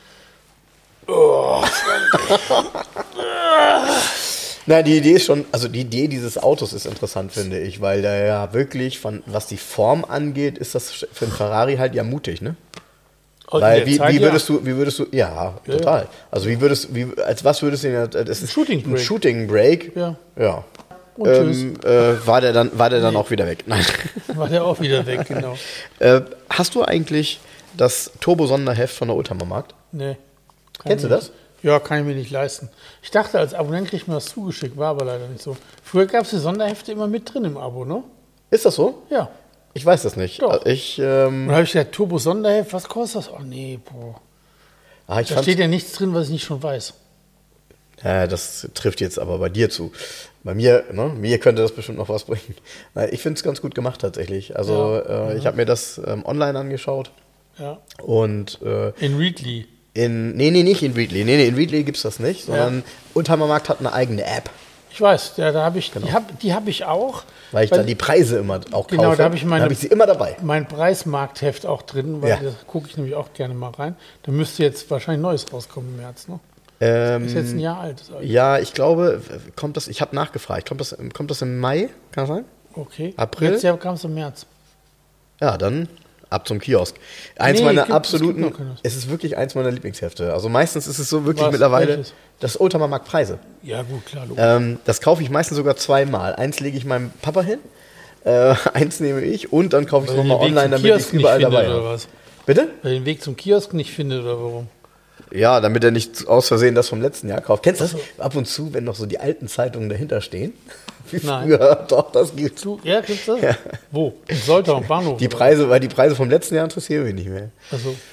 Nein, die Idee ist schon, also die Idee dieses Autos ist interessant, finde ich, weil der ja wirklich, was die Form angeht, ist das für einen Ferrari halt ja mutig, ne? Weil wie würdest du, total. Ja. Also als was würdest du denn, das ist ein Shooting Break. Ja. Und tschüss. War der dann auch wieder weg? Nein. War der auch wieder weg, genau. Hast du eigentlich das Turbo-Sonderheft von der Oldtimer Markt? Nee. Kennst du das? Ja, kann ich mir nicht leisten. Ich dachte, als Abonnent kriegt man das zugeschickt, war aber leider nicht so. Früher gab es die Sonderhefte immer mit drin im Abo, ne? Ist das so? Ja. Ich weiß das nicht. Doch. Und dann habe ich gesagt, Turbo-Sonderheft, was kostet das? Oh nee, boah. Da steht ja nichts drin, was ich nicht schon weiß. Ja, das trifft jetzt aber bei dir zu. Bei mir, mir könnte das bestimmt noch was bringen. Ich finde es ganz gut gemacht tatsächlich. Also ich habe mir das online angeschaut. Ja. Und in Readly. Nicht in Readly. Nee, in Readly gibt es das nicht, sondern Oldtimer Markt hat eine eigene App. Ich weiß, ja, da habe ich, die habe ich auch. Weil ich dann die Preise immer auch kaufe. Genau, da habe ich sie immer dabei. Mein Preismarktheft auch drin, weil da gucke ich nämlich auch gerne mal rein. Da müsste jetzt wahrscheinlich Neues rauskommen im März, ne? Ist jetzt ein Jahr alt. Ja, ich glaube, ich habe nachgefragt, kommt das im Mai, kann das sein? Okay. April? Letztes Jahr kam es im März. Ja, dann ab zum Kiosk. Es ist wirklich eins meiner Lieblingshefte. Also meistens ist es so wirklich mittlerweile, welches? Das Oldtimer Markt Preise. Ja gut, klar. Logisch. Das kaufe ich meistens sogar zweimal. Eins lege ich meinem Papa hin, eins nehme ich und dann kaufe ich es nochmal online, damit ich es überall dabei habe. Oder was? Bitte? Weil er den Weg zum Kiosk nicht findet oder warum? Ja, damit er nicht aus Versehen das vom letzten Jahr kauft. Kennst du das? Ab und zu, wenn noch so die alten Zeitungen dahinter stehen? Wie früher. Doch, das gibt's. Ja, gibt's das? Ja. Wo? In Soltau, am Bahnhof? Die Preise vom letzten Jahr interessieren mich nicht mehr. Ach so.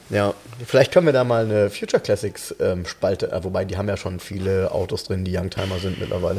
Ja, vielleicht können wir da mal eine Future Classics Spalte, wobei die haben ja schon viele Autos drin, die Youngtimer sind mittlerweile.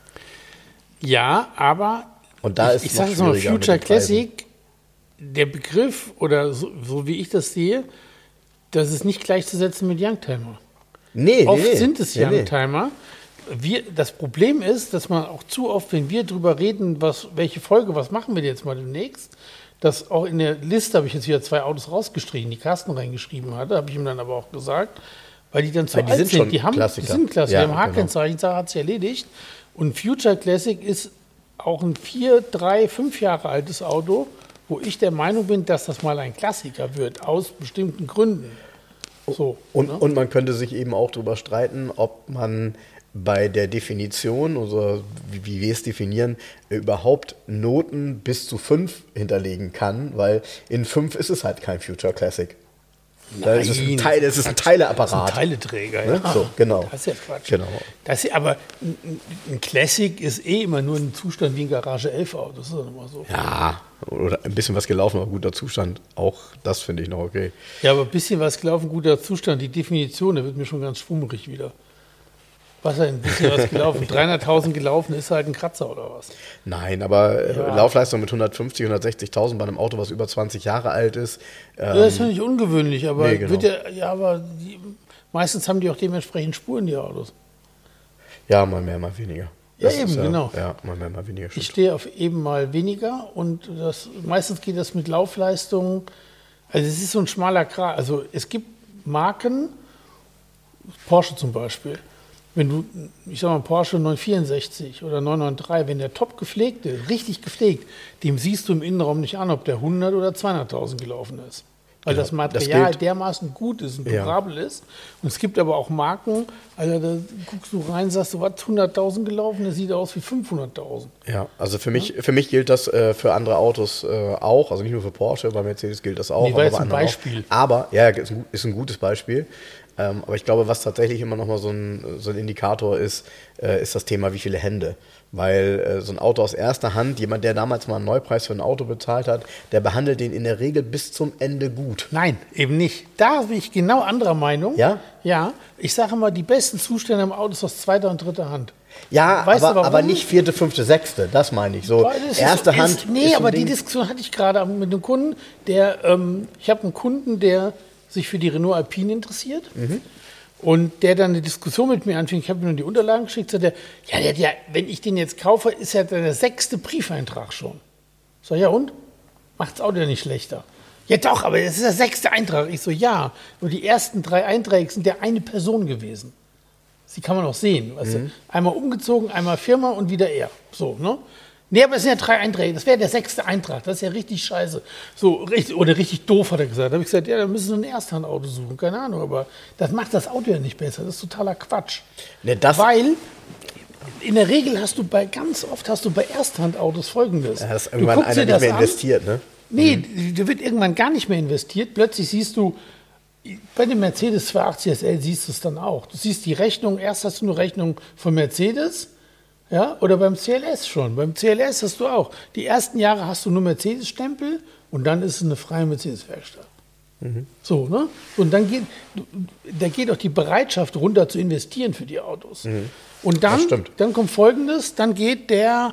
Ja, aber Und da ist ich noch sage es mal, schwieriger mit Future den Preisen. Classic, der Begriff, oder so wie ich das sehe, das ist nicht gleichzusetzen mit Youngtimer. Nee, Oft nee, sind es nee, nee. Youngtimer. Das Problem ist, dass man auch zu oft, wenn wir drüber reden, welche Folge, was machen wir jetzt mal demnächst, dass auch in der Liste habe ich jetzt wieder 2 Autos rausgestrichen, die Carsten reingeschrieben hatte, habe ich ihm dann aber auch gesagt, weil die dann zu Weil die alt sind sind. schon Die Klassiker. sind Klassiker, Ja, die haben H-Kennzeichen, hat sich erledigt. Und Future Classic ist auch ein 4, 3, 5 Jahre altes Auto, wo ich der Meinung bin, dass das mal ein Klassiker wird, aus bestimmten Gründen. So, ne? Und man könnte sich eben auch darüber streiten, ob man bei der Definition, also wie wir es definieren, überhaupt Noten bis zu 5 hinterlegen kann, weil in 5 ist es halt kein Future Classic. Das ist ein Teil, das ist ein Teileapparat. Das ist ein Teileträger, Ne? ja. So, genau. Das ist ja Quatsch. Genau. Aber ein Classic ist immer nur ein Zustand wie ein Garage 11 Auto. Das ist doch immer so. Ja, oder ein bisschen was gelaufen, aber guter Zustand. Auch das finde ich noch okay. Ja, aber ein bisschen was gelaufen, guter Zustand. Die Definition, da wird mir schon ganz schwummrig wieder. Was ein bisschen was gelaufen? 300.000 gelaufen ist halt ein Kratzer oder was? Nein, aber Laufleistung mit 150.000, 160.000 bei einem Auto, was über 20 Jahre alt ist. Das ist ja nicht ungewöhnlich, aber, Nee, genau. meistens haben die auch dementsprechend Spuren, die Autos. Ja, mal mehr, mal weniger. Ja, eben, genau. Ja, mal mehr, mal weniger. Ich Stimmt. stehe auf eben mal weniger und meistens geht das mit Laufleistung, also es ist so ein schmaler Grat. Also es gibt Marken, Porsche zum Beispiel, wenn du, ich sag mal Porsche 964 oder 993, wenn der top gepflegt ist, richtig gepflegt, dem siehst du im Innenraum nicht an, ob der 100 oder 200.000 gelaufen ist. Weil Ja, das Material das gilt. dermaßen gut ist und Ja. durabel ist. Und es gibt aber auch Marken, also da guckst du rein, sagst du, was, 100.000 gelaufen, das sieht aus wie 500.000. Ja, also für mich gilt das für andere Autos auch, also nicht nur für Porsche, bei Mercedes gilt das auch. Nee, war jetzt bei ein anderen Beispiel. Auch. Aber, ja, ist ein gutes Beispiel. Aber ich glaube, was tatsächlich immer noch mal so ein Indikator ist, ist das Thema, wie viele Hände. Weil so ein Auto aus erster Hand, jemand, der damals mal einen Neupreis für ein Auto bezahlt hat, der behandelt den in der Regel bis zum Ende gut. Nein, eben nicht. Da bin ich genau anderer Meinung. Ja? Ja, ich sage mal, die besten Zustände im Auto ist aus zweiter und dritter Hand. Ja, Weißt du, aber warum? nicht vierte, fünfte, sechste, das meine ich. So, Weil das erste ist, Hand. Nee, ist so aber ein die Ding. Diskussion hatte ich gerade mit einem Kunden, ich habe einen Kunden, der sich für die Renault Alpine interessiert. Und der dann eine Diskussion mit mir anfing, ich habe ihm nur die Unterlagen geschickt, sagt er, ja, der hat ja, wenn ich den jetzt kaufe, ist ja der 6. Briefeintrag schon. So, ja und? Macht das Auto ja nicht schlechter. Ja doch, aber das ist der 6. Eintrag. Ich so, ja, nur die ersten 3 Einträge sind ja eine Person gewesen. Die kann man auch sehen. Weißt du? Einmal umgezogen, einmal Firma und wieder er. So, ne? Nee, aber es sind ja 3 Einträge. Das wäre der 6. Eintrag. Das ist ja richtig scheiße. So, richtig doof, hat er gesagt. Da habe ich gesagt, ja, dann müssen Sie ein Ersthandauto suchen. Keine Ahnung, aber das macht das Auto ja nicht besser. Das ist totaler Quatsch. Ne, das- Weil in der Regel ganz oft hast du bei Ersthandautos Folgendes. Da ist Du irgendwann guckst einer dir nicht mehr das an. investiert, ne? Nee, da wird irgendwann gar nicht mehr investiert. Plötzlich siehst du, bei dem Mercedes 280 SL siehst du es dann auch. Du siehst die Rechnung, erst hast du eine Rechnung von Mercedes, ja, oder beim CLS schon. Beim CLS hast du auch. Die ersten Jahre hast du nur Mercedes-Stempel und dann ist es eine freie Mercedes-Werkstatt. So, ne? Und dann geht auch die Bereitschaft runter zu investieren für die Autos. Und Das stimmt. dann kommt Folgendes, dann geht der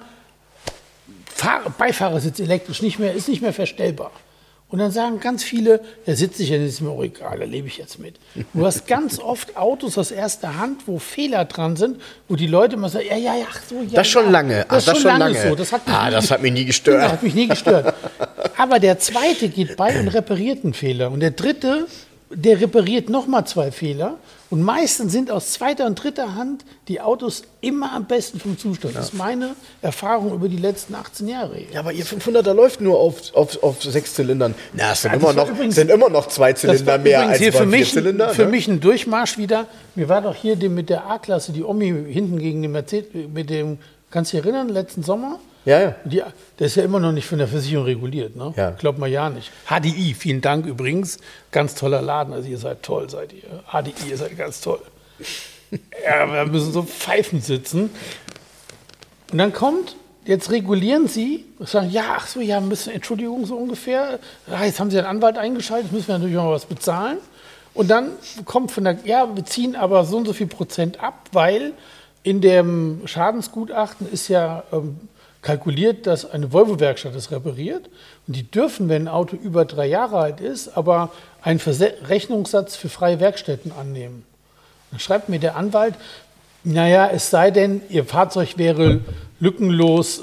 Beifahrersitz elektrisch ist nicht mehr verstellbar. Und dann sagen ganz viele, der sitzt sich ja nicht mehr, egal, da lebe ich jetzt mit. Du hast ganz oft Autos aus erster Hand, wo Fehler dran sind, wo die Leute immer sagen, ach so, ja. Das schon lange. Das ist schon lange so. Das hat hat mich nie gestört. Genau, hat mich nie gestört. Aber der zweite geht bei und repariert einen Fehler. Und der dritte, der repariert nochmal 2 Fehler. Und meistens sind aus zweiter und dritter Hand die Autos immer am besten vom Zustand. Das ist meine Erfahrung über die letzten 18 Jahre. Ja, aber ihr 500er läuft nur auf 6 Zylindern. Na, es sind, Ja, immer das war noch, übrigens- sind immer noch 2 Das Zylinder war mehr übrigens als hier bei für 4 mich, Zylinder. für ne? mich ein Durchmarsch wieder. Mir war doch hier mit der A-Klasse, die Omi hinten gegen den Mercedes, kannst du dich erinnern, letzten Sommer? Ja. Der ist ja immer noch nicht von der Versicherung reguliert, ne? Ja. Glaubt man ja nicht. HDI, vielen Dank übrigens. Ganz toller Laden. Also ihr seid toll, seid ihr. HDI, ihr seid ganz toll. Ja, wir müssen so pfeifend sitzen. Und dann kommt jetzt regulieren Sie, sagen, ja, ach so, ja, Entschuldigung, so ungefähr. Jetzt haben Sie einen Anwalt eingeschaltet, müssen wir natürlich noch was bezahlen. Und dann kommt wir ziehen aber so und so viel Prozent ab, weil in dem Schadensgutachten ist ja kalkuliert, dass eine Volvo-Werkstatt es repariert. Und die dürfen, wenn ein Auto über 3 Jahre alt ist, aber einen Rechnungssatz für freie Werkstätten annehmen. Dann schreibt mir der Anwalt, naja, es sei denn, Ihr Fahrzeug wäre lückenlos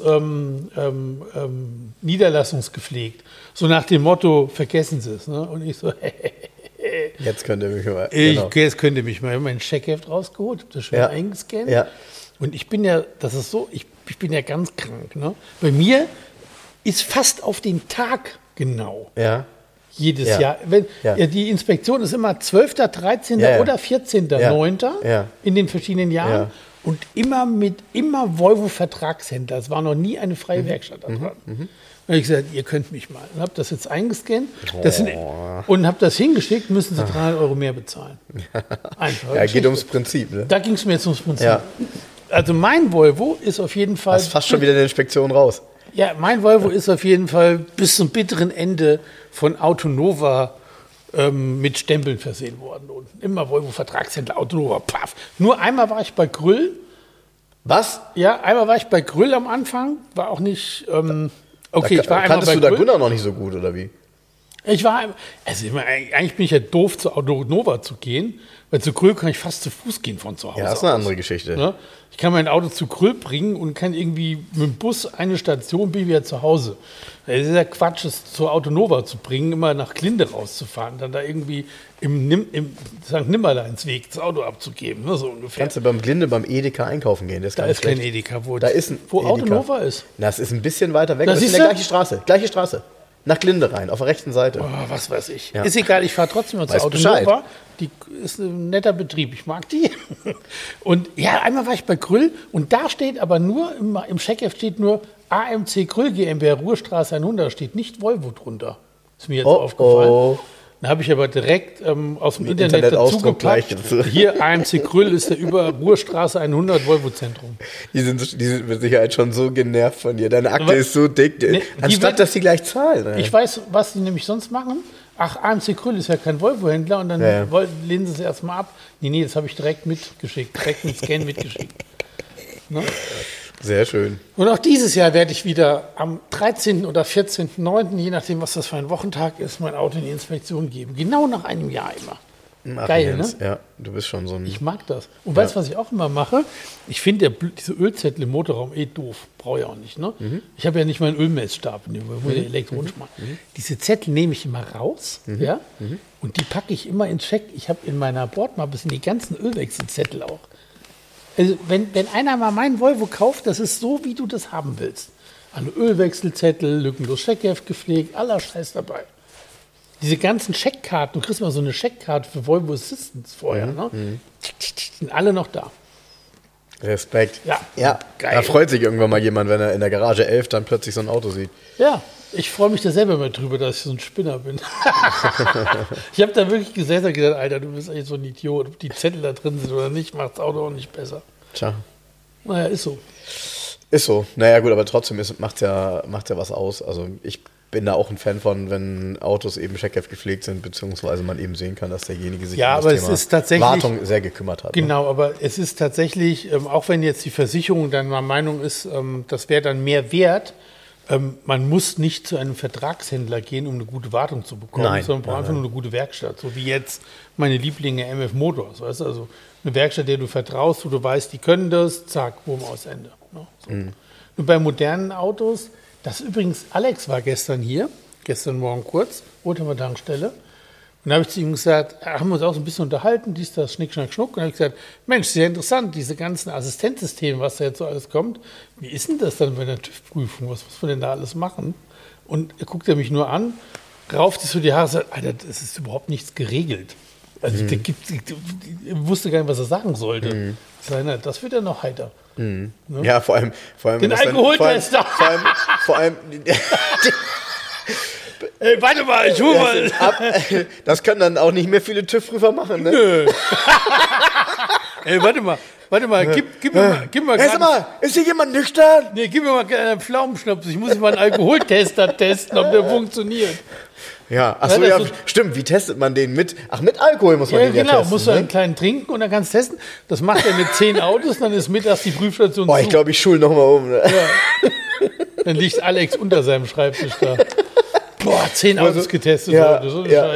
niederlassungsgepflegt. So nach dem Motto, vergessen Sie es. Ne? Und ich so, Jetzt könnt ihr mich mal. Jetzt könnt ihr mich mal. Ich habe mein Checkheft rausgeholt, habe das schön eingescannt. Ja. Und ich bin ja, ich bin ja ganz krank. Ne? Bei mir ist fast auf den Tag genau. Ja. Jedes Jahr. Die Inspektion ist immer 12., 13. oder 14.9. In den verschiedenen Jahren. Ja. Und immer Volvo-Vertragshändler. Es war noch nie eine freie Werkstatt da dran. Und habe ich gesagt, ihr könnt mich mal. Und habe das jetzt eingescannt und habe das hingeschickt, müssen Sie 300 € mehr bezahlen. Einfach. Ja, geht ums Prinzip. Ne? Da ging es mir jetzt ums Prinzip. Ja. Also mein Volvo ist auf jeden Fall... Das ist fast schon wieder in der Inspektion raus. Ja, mein Volvo ist auf jeden Fall bis zum bitteren Ende von Autonova mit Stempeln versehen worden. Und immer Volvo-Vertragshändler, Autonova, paff. Nur einmal war ich bei Grüll. Was? Ja, einmal war ich bei Grüll am Anfang. War auch nicht... okay, ich war einmal kanntest bei du da Grüll. Gunnar noch nicht so gut, oder wie? Eigentlich bin ich ja doof, zu Autonova zu gehen, weil zu Grüll kann ich fast zu Fuß gehen von zu Hause. Ja, das ist eine andere Geschichte. Ne? Ich kann mein Auto zu Grüll bringen und kann irgendwie mit dem Bus eine Station, bin ich wieder zu Hause. Es ist ja Quatsch, es zur Autonova zu bringen, immer nach Glinde rauszufahren, dann da irgendwie im St. Nimmerleinsweg das Auto abzugeben, ne, so ungefähr. Kannst du beim Glinde, beim Edeka einkaufen gehen? Da ist kein Edeka. Wo Edeka. Autonova ist. Das ist ein bisschen weiter weg. Das ist in der gleiche Straße. Nach Glinde rein, auf der rechten Seite. Oh, was weiß ich. Ja. Ist egal, ich fahre trotzdem noch zur Autonova. Die ist ein netter Betrieb, ich mag die. Und ja, einmal war ich bei Grüll und da steht aber nur, im Checkheft steht nur AMC Grüll GmbH, Ruhrstraße 100, steht nicht Volvo drunter. Ist mir jetzt aufgefallen. Dann habe ich aber direkt aus dem Internet dazu gepackt. Hier, AMC Grüll ist der über Ruhrstraße 100 Volvo-Zentrum. Die sind mit Sicherheit schon so genervt von dir. Deine Akte ist so dick. Anstatt, dass sie gleich zahlen. Ich weiß, was die nämlich sonst machen. Ach, AMC Grüll ist ja kein Volvo-Händler und dann lehnen sie es erstmal ab. Nee, das habe ich direkt mitgeschickt. Direkt mit Scan mitgeschickt. Ne? Sehr schön. Und auch dieses Jahr werde ich wieder am 13. oder 14.9., je nachdem, was das für ein Wochentag ist, mein Auto in die Inspektion geben. Genau nach einem Jahr immer. Ach, geil, ne? Ja, du bist schon so ein... Ich mag das. Und weißt du, was ich auch immer mache? Ich finde diese Ölzettel im Motorraum doof. Brauche ich auch nicht. Ne? Ich habe ja nicht mal einen Ölmessstab, wo ich elektronisch mache. Diese Zettel nehme ich immer raus und die packe ich immer ins Check. Ich habe in meiner Bordmappe die ganzen Ölwechselzettel auch. Also wenn einer mal meinen Volvo kauft, das ist so, wie du das haben willst. Alle Ölwechselzettel, lückenlos Checkheft gepflegt, aller Scheiß dabei. Diese ganzen Checkkarten, du kriegst mal so eine Checkkarte für Volvo Assistance vorher, ne? Sind alle noch da. Respekt. Ja, geil. Da freut sich irgendwann mal jemand, wenn er in der Garage 11 dann plötzlich so ein Auto sieht. Ja, ich freue mich da selber mal drüber, dass ich so ein Spinner bin. Ich habe da wirklich gesessen und gesagt, Alter, du bist eigentlich so ein Idiot. Ob die Zettel da drin sind oder nicht, macht das Auto auch nicht besser. Tja. Naja, ist so. Ist so. Naja, gut, aber trotzdem macht's ja was aus. Also ich bin da auch ein Fan von, wenn Autos eben Checkheft gepflegt sind, beziehungsweise man eben sehen kann, dass derjenige sich um das Thema Wartung sehr gekümmert hat. Genau, aber es ist tatsächlich, auch wenn jetzt die Versicherung dann mal Meinung ist, das wäre dann mehr wert, man muss nicht zu einem Vertragshändler gehen, um eine gute Wartung zu bekommen, sondern braucht einfach nur eine gute Werkstatt. So wie jetzt meine Lieblinge MF Motors. Weißt du? Also eine Werkstatt, der du vertraust, wo du weißt, die können das, zack, Boom, aus Ende. Ne? So. Und bei modernen Autos, das übrigens, Alex war gestern Morgen kurz, Oldtimer Tankstelle. Und da habe ich zu ihm gesagt, haben wir uns auch so ein bisschen unterhalten, dies, das, Schnick, Schnack, Schnuck. Und dann habe ich gesagt, Mensch, sehr interessant, diese ganzen Assistenzsysteme, was da jetzt so alles kommt. Wie ist denn das dann bei der TÜV-Prüfung? Was muss man denn da alles machen? Und er guckt mich nur an, rauft sich so die Haare und sagt, Alter, das ist überhaupt nichts geregelt. Also der wusste gar nicht, was er sagen sollte. Das wird ja noch heiter. Ne? Ja, vor allem den Alkoholtester. Vor allem Ey, warte mal, ich hole mal. Das können dann auch nicht mehr viele TÜV-Prüfer machen, ne? Nö. Ey, warte mal. Warte mal, gib mir mal Sag mal, ist hier jemand nüchtern? Nee, gib mir mal einen Pflaumenschnaps. Ich muss mal einen Alkoholtester testen, ob der funktioniert. Ja, achso, Ja, ja, das ist- stimmt. Wie testet man den mit? Ach, mit Alkohol muss man Ja, den ja genau, testen. musst du Ne? einen kleinen trinken und dann kannst du testen. Das macht er mit 10 Autos, dann ist mittags die Prüfstation Boah, zu. ich glaube, ich schul nochmal um. Ne? Dann liegt Alex unter seinem Schreibtisch da. Boah, 10 Autos getestet Ja, heute. So eine ja Scheiße.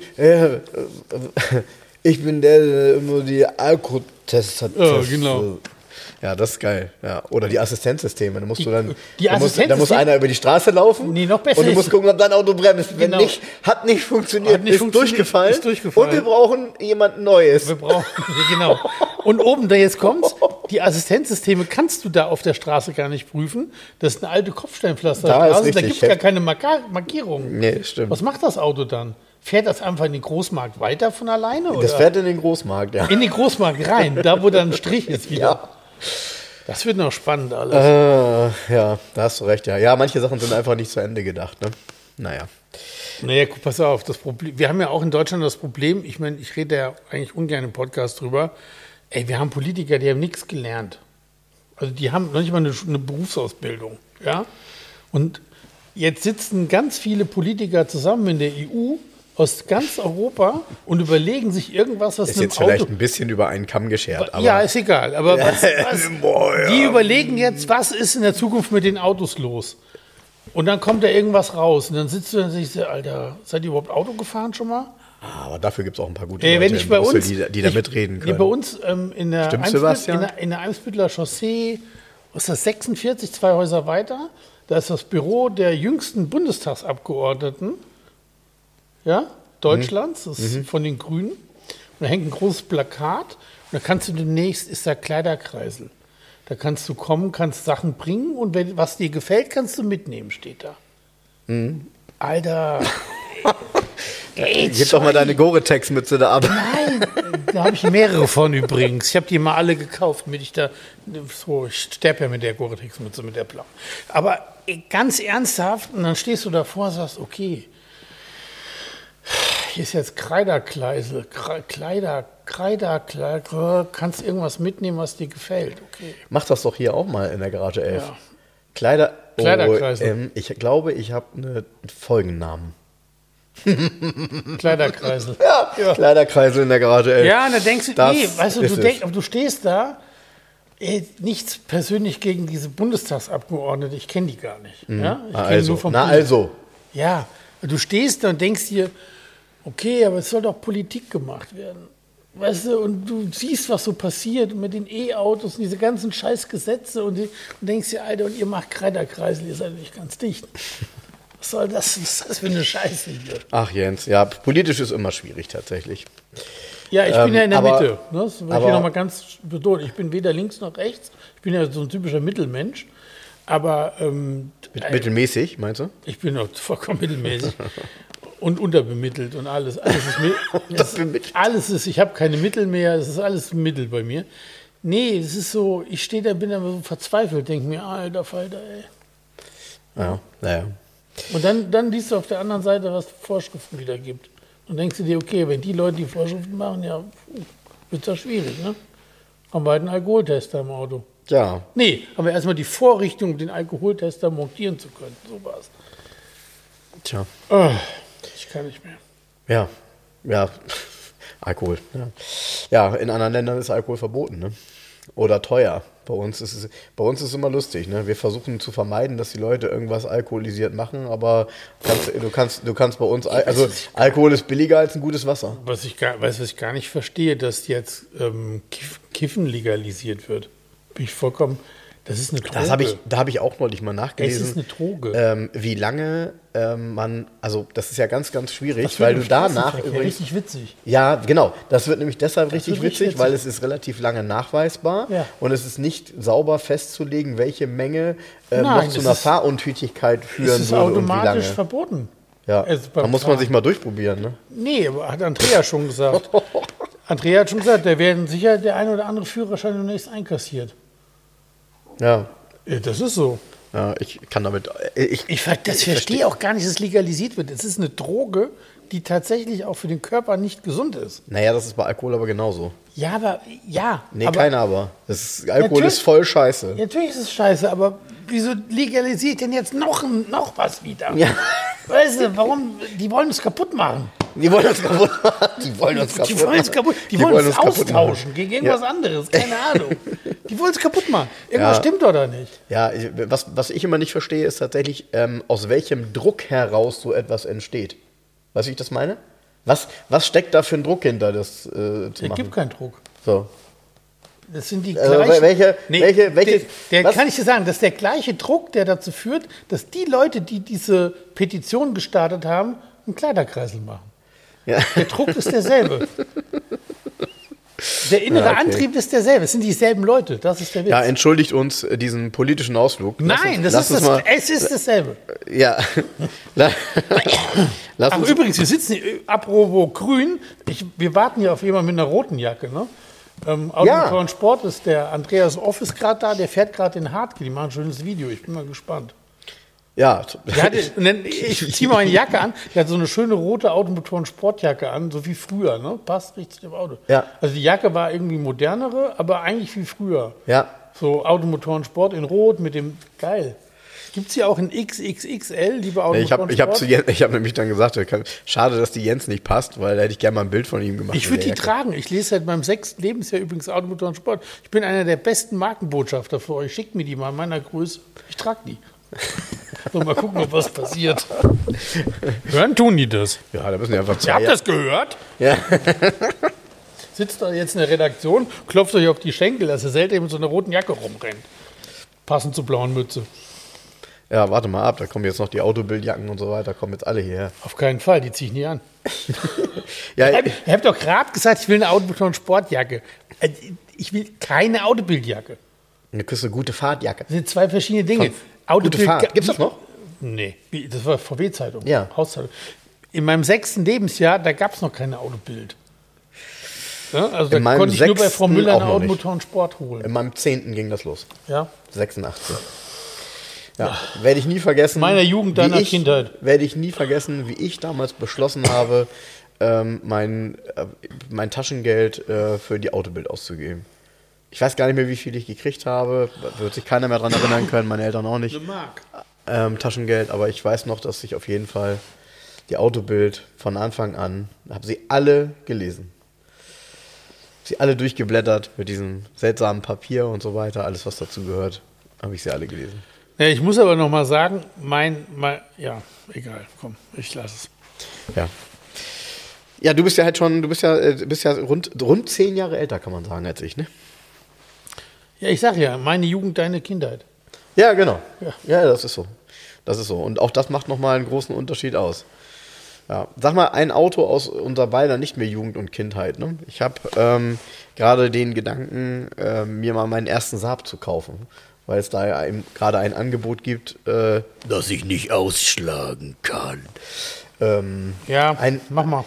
ich bin der immer die Alkoholtests hat. Ja, genau. Ja, das ist geil. Ja. Oder die Assistenzsysteme. Da musst du dann. Die da muss Assistenzsysteme- einer über die Straße laufen. Nee, noch besser Und du ist- musst gucken, ob dein Auto bremst. Wenn Genau. nicht, hat nicht funktioniert, Hat nicht ist, funktioniert, durchgefallen. ist durchgefallen. Und wir brauchen jemand Neues. Wir brauchen, genau. Und oben, da jetzt kommt's, die Assistenzsysteme kannst du da auf der Straße gar nicht prüfen. Das ist eine alte Kopfsteinpflasterstraße. Da ist Da richtig gibt es gar keine Markierungen. Nee, stimmt. Was macht das Auto dann? Fährt das einfach in den Großmarkt weiter von alleine? Oder? Das fährt in den Großmarkt, ja. In den Großmarkt rein, da wo dann ein Strich ist wieder. Ja. Das wird noch spannend alles. Ja, da hast du recht, ja. Ja, manche Sachen sind einfach nicht zu Ende gedacht, ne? Naja. Naja, guck, pass auf, das Problem, wir haben ja auch in Deutschland das Problem, ich meine, ich rede ja eigentlich ungern im Podcast drüber, ey, wir haben Politiker, die haben nichts gelernt. Also die haben noch nicht mal eine Berufsausbildung, ja? Und jetzt sitzen ganz viele Politiker zusammen in der EU aus ganz Europa und überlegen sich irgendwas, was Ist einem jetzt vielleicht Auto... ein bisschen über einen Kamm geschert, aber. Ja, ist egal, aber Boah, ja. die überlegen jetzt, was ist in der Zukunft mit den Autos los? Und dann kommt da irgendwas raus und dann sitzt du und sagst, Alter, seid ihr überhaupt Auto gefahren schon mal? Aber dafür gibt es auch ein paar gute Wenn Leute ich in bei Brüssel, uns, die da mitreden können. Bei uns in der Stimmt, Sebastian? in der Eimsbütteler Chaussee, was ist das, 46, 2 Häuser weiter, da ist das Büro der jüngsten Bundestagsabgeordneten, ja, Deutschlands, das ist von den Grünen. Und da hängt ein großes Plakat und da kannst du demnächst, ist da Kleiderkreisel. Da kannst du kommen, kannst Sachen bringen und wenn was dir gefällt, kannst du mitnehmen, steht da. Alter. Ey, Gib doch mal deine Gore-Tex-Mütze da ab. Nein, da habe ich mehrere von übrigens. Ich habe die mal alle gekauft, damit ich da so, ich sterbe ja mit der Gore-Tex-Mütze, mit der blauen. Aber ganz ernsthaft, und dann stehst du davor und sagst, okay, hier ist jetzt Kreiderkleisel, Kreider, kannst irgendwas mitnehmen, was dir gefällt, okay. Mach das doch hier auch mal in der Garage 11. Ja. Oh, Kleiderkreisel. ich glaube, ich habe einen Folgennamen. Kleiderkreisel. Ja, Kleiderkreisel in der Garage 11. Ja, und da denkst du, Das nee, weißt du, ist es. du stehst da, nichts persönlich gegen diese Bundestagsabgeordnete, ich kenne die gar nicht. Ja? Ich kenn Also, also. Ja, du stehst da und denkst dir, okay, aber es soll doch Politik gemacht werden. Weißt du, und du siehst, was so passiert mit den E-Autos und diese ganzen Scheißgesetze und denkst dir, Alter, und ihr macht Kreiderkreisel, ihr seid nicht ganz dicht. Was soll das? Was ist das für eine Scheiße hier? Ach Jens, ja, politisch ist immer schwierig tatsächlich. Ja, ich bin ja in der aber- Mitte. Ne? Das will ich aber- hier nochmal ganz betonen. Ich bin weder links noch rechts. Ich bin ja so ein typischer Mittelmensch. Aber Mittelmäßig, meinst du? ich bin auch vollkommen mittelmäßig und unterbemittelt und alles. Alles ist, ich habe keine Mittel mehr, es ist alles Mittel bei mir. Nee, es ist so, ich stehe da, bin da so verzweifelt, denke mir, alter Falter, ey. Ja, naja. Und dann liest du auf der anderen Seite, was Vorschriften wieder gibt. Und denkst du dir, okay, wenn die Leute die Vorschriften machen, ja, wird das schwierig, ne? Haben wir halt einen Alkoholtester im Auto. Ja, Nee, haben wir erstmal die Vorrichtung, um den Alkoholtester montieren zu können. So war's. tja. Ich kann nicht mehr. Ja, Alkohol. Ja, in anderen Ländern ist Alkohol verboten, ne? Oder teuer. Bei uns ist es immer lustig, ne? Wir versuchen zu vermeiden, dass die Leute irgendwas alkoholisiert machen, aber du kannst bei uns, also Alkohol ist billiger als ein gutes Wasser. Was ich gar nicht verstehe, dass jetzt Kiffen legalisiert wird. Bin ich vollkommen. Das ist eine Droge. Da habe ich auch neulich mal nachgelesen. Es ist eine Droge. Wie lange also das ist ja ganz, ganz schwierig, Das wird weil im du danach Straßenverkehr übrigens. richtig witzig. Ja, genau. Das wird nämlich deshalb richtig wird witzig, witzig. weil es ist relativ lange nachweisbar Ja. und es ist nicht sauber festzulegen, welche Menge Nein, noch zu es einer ist- Fahruntüchtigkeit Es führen ist würde und wie automatisch lange. verboten. Ja, Also da beim muss man Fahren. sich mal durchprobieren. Ne? Nee, aber hat Andrea schon gesagt. Andrea hat schon gesagt, da werden sicher der ein oder andere Führerschein demnächst einkassiert. Ja, Ja, das ist so. ja, ich kann damit. Ich verstehe auch gar nicht, dass es legalisiert wird. Es ist eine Droge, die tatsächlich auch für den Körper nicht gesund ist. Naja, das ist bei Alkohol aber genauso. Ja, aber, Nee, keiner aber. Alkohol ist voll scheiße. Natürlich ist es scheiße, aber wieso legalisiert denn jetzt noch was wieder? Ja. Weißt du, warum? Die wollen es kaputt machen. Die wollen uns kaputt machen. Die wollen uns austauschen gegen irgendwas anderes. Keine Ahnung. Die wollen es kaputt machen. Irgendwas stimmt doch da nicht. Ja, was ich immer nicht verstehe, ist tatsächlich, aus welchem Druck heraus so etwas entsteht. Weißt du, wie ich das meine? Was steckt da für ein Druck hinter, das zu machen? Es gibt keinen Druck. So. Das sind die gleichen. Welche? Kann ich dir sagen, das ist der gleiche Druck, der dazu führt, dass die Leute, die diese Petition gestartet haben, einen Kleiderkreisel machen. Ja. Der Druck ist derselbe. Der innere Antrieb ist derselbe. Es sind dieselben Leute. Das ist der Witz. Ja, entschuldigt uns diesen politischen Ausflug. Nein, es ist dasselbe. Ja. Übrigens, wir sitzen hier, apropos grün, wir warten hier auf jemanden mit einer roten Jacke. Ne? Automotor und Sport ist der Andreas Off ist gerade da, der fährt gerade in Hartke. Die machen ein schönes Video. Ich bin mal gespannt. Ja. Ich ziehe mal eine Jacke an. Der hat so eine schöne rote Automotoren-Sportjacke an, so wie früher. Ne? Passt richtig dem Auto. Ja. Also die Jacke war irgendwie modernere, aber eigentlich wie früher. Ja. So Automotoren-Sport in Rot mit dem, geil. Gibt es hier auch in XXXL, liebe Automotoren-Sport? Ich hab nämlich dann gesagt, schade, dass die Jens nicht passt, weil da hätte ich gerne mal ein Bild von ihm gemacht. Ich würde die tragen. Ich lese seit meinem 6. Lebensjahr übrigens Automotoren-Sport. Ich bin einer der besten Markenbotschafter für euch. Schickt mir die mal in meiner Größe. Ich trage die. So, mal gucken, ob was passiert. Hören tun die das. Ja, da müssen die einfach Ihr habt das gehört? Ja. Sitzt da jetzt in der Redaktion, klopft euch auf die Schenkel, dass ihr selten mit so einer roten Jacke rumrennt. Passend zur blauen Mütze. Ja, warte mal ab, da kommen jetzt noch die Autobildjacken und so weiter, kommen jetzt alle hierher. Auf keinen Fall, die ziehe ich nie an. Ja, Ihr habt doch gerade gesagt, ich will eine Automotoren-Sportjacke. Ich will keine Autobildjacke. Eine gute Fahrtjacke. Das sind zwei verschiedene Dinge. Gute Fahrt. Gibt's das noch? Nee, das war VW-Zeitung. Ja. Hauszeitung. In meinem 6. Lebensjahr, da gab es noch keine Autobild. Ja, also da konnte ich nur bei Frau Müller eine Automotoren-Sport holen. In meinem 10. ging das los. Ja. 86. Ja, werde ich nie vergessen. Meiner Jugend, deiner Kindheit. Werde ich nie vergessen, wie ich damals beschlossen habe, mein Taschengeld für die Autobild auszugeben. Ich weiß gar nicht mehr, wie viel ich gekriegt habe. Wird sich keiner mehr daran erinnern können, meine Eltern auch nicht. Eine Mark. Taschengeld, aber ich weiß noch, dass ich auf jeden Fall die Autobild von Anfang an, habe sie alle gelesen. Sie alle durchgeblättert mit diesem seltsamen Papier und so weiter, alles was dazu gehört, habe ich sie alle gelesen. Ja, ich muss aber noch mal sagen, ja, egal, komm, ich lasse es. Ja. Ja, du bist ja rund 10 Jahre älter, kann man sagen, als ich, ne? Ja, ich sag ja, meine Jugend, deine Kindheit. Ja, genau. Ja, das ist so. Das ist so. Und auch das macht nochmal einen großen Unterschied aus. Ja. Sag mal, ein Auto aus unserer beider nicht mehr Jugend und Kindheit. Ne? Ich habe gerade den Gedanken, mir mal meinen ersten Saab zu kaufen, weil es da ja gerade ein Angebot gibt, das ich nicht ausschlagen kann. Mach mal.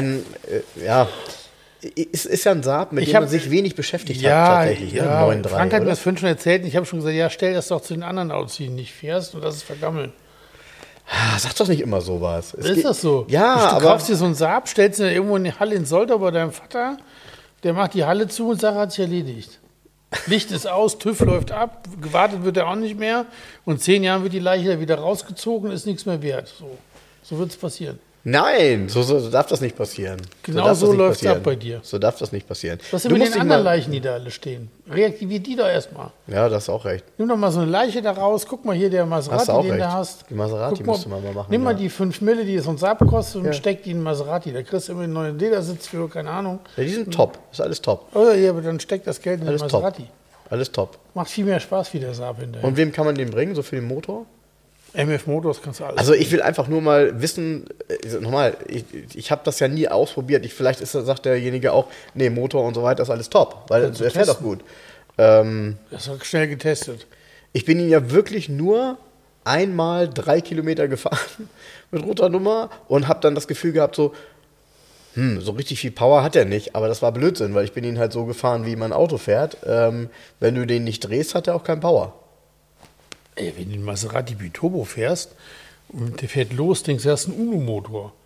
Ist ja ein Saab, mit dem man sich wenig beschäftigt hat tatsächlich. Ja, 9.3, Frank hat mir oder? das vorhin schon erzählt und ich habe schon gesagt, ja, stell das doch zu den anderen Autos, die du nicht fährst und das ist vergammeln. Sag doch nicht immer sowas. Ist das so? Ja, du kaufst dir so einen Saab, stellst ihn irgendwo in die Halle in Soltau bei deinem Vater, der macht die Halle zu und Sache hat sich erledigt. Licht ist aus, TÜV läuft ab, gewartet wird er auch nicht mehr und in 10 Jahren wird die Leiche wieder rausgezogen und ist nichts mehr wert. So wird es passieren. Nein, so darf das nicht passieren. Genau so läuft es ab bei dir. So darf das nicht passieren. Was sind mit den anderen Leichen, die da alle stehen? Reaktivier die doch erstmal. Ja, das ist auch recht. Nimm doch mal so eine Leiche da raus. Guck mal hier, der Maserati, den du hast. Die Maserati müsste man mal machen. Nimm mal die 5 Mille, die es uns abkostet und steck die in den Maserati. Da kriegst du immer einen neuen Ledersitz für, keine Ahnung. Ja, die sind top. Ist alles top. Oh ja, aber dann steck das Geld in den Maserati. Top. Alles top. Macht viel mehr Spaß wie der Saab hinterher. Und wem kann man den bringen, so für den Motor? MF Motors kannst du alles. Also ich will einfach nur mal wissen, nochmal, ich habe das ja nie ausprobiert. Vielleicht sagt derjenige auch, nee, Motor und so weiter ist alles top, weil der fährt doch gut. Das ist schnell getestet. Ich bin ihn ja wirklich nur einmal 3 Kilometer gefahren mit roter Nummer und habe dann das Gefühl gehabt, so richtig viel Power hat er nicht, aber das war Blödsinn, weil ich bin ihn halt so gefahren, wie man Auto fährt. Wenn du den nicht drehst, hat er auch keinen Power. Ey, wenn du den Maserati Biturbo fährst und der fährt los, denkst du, das ist ein Uno-Motor.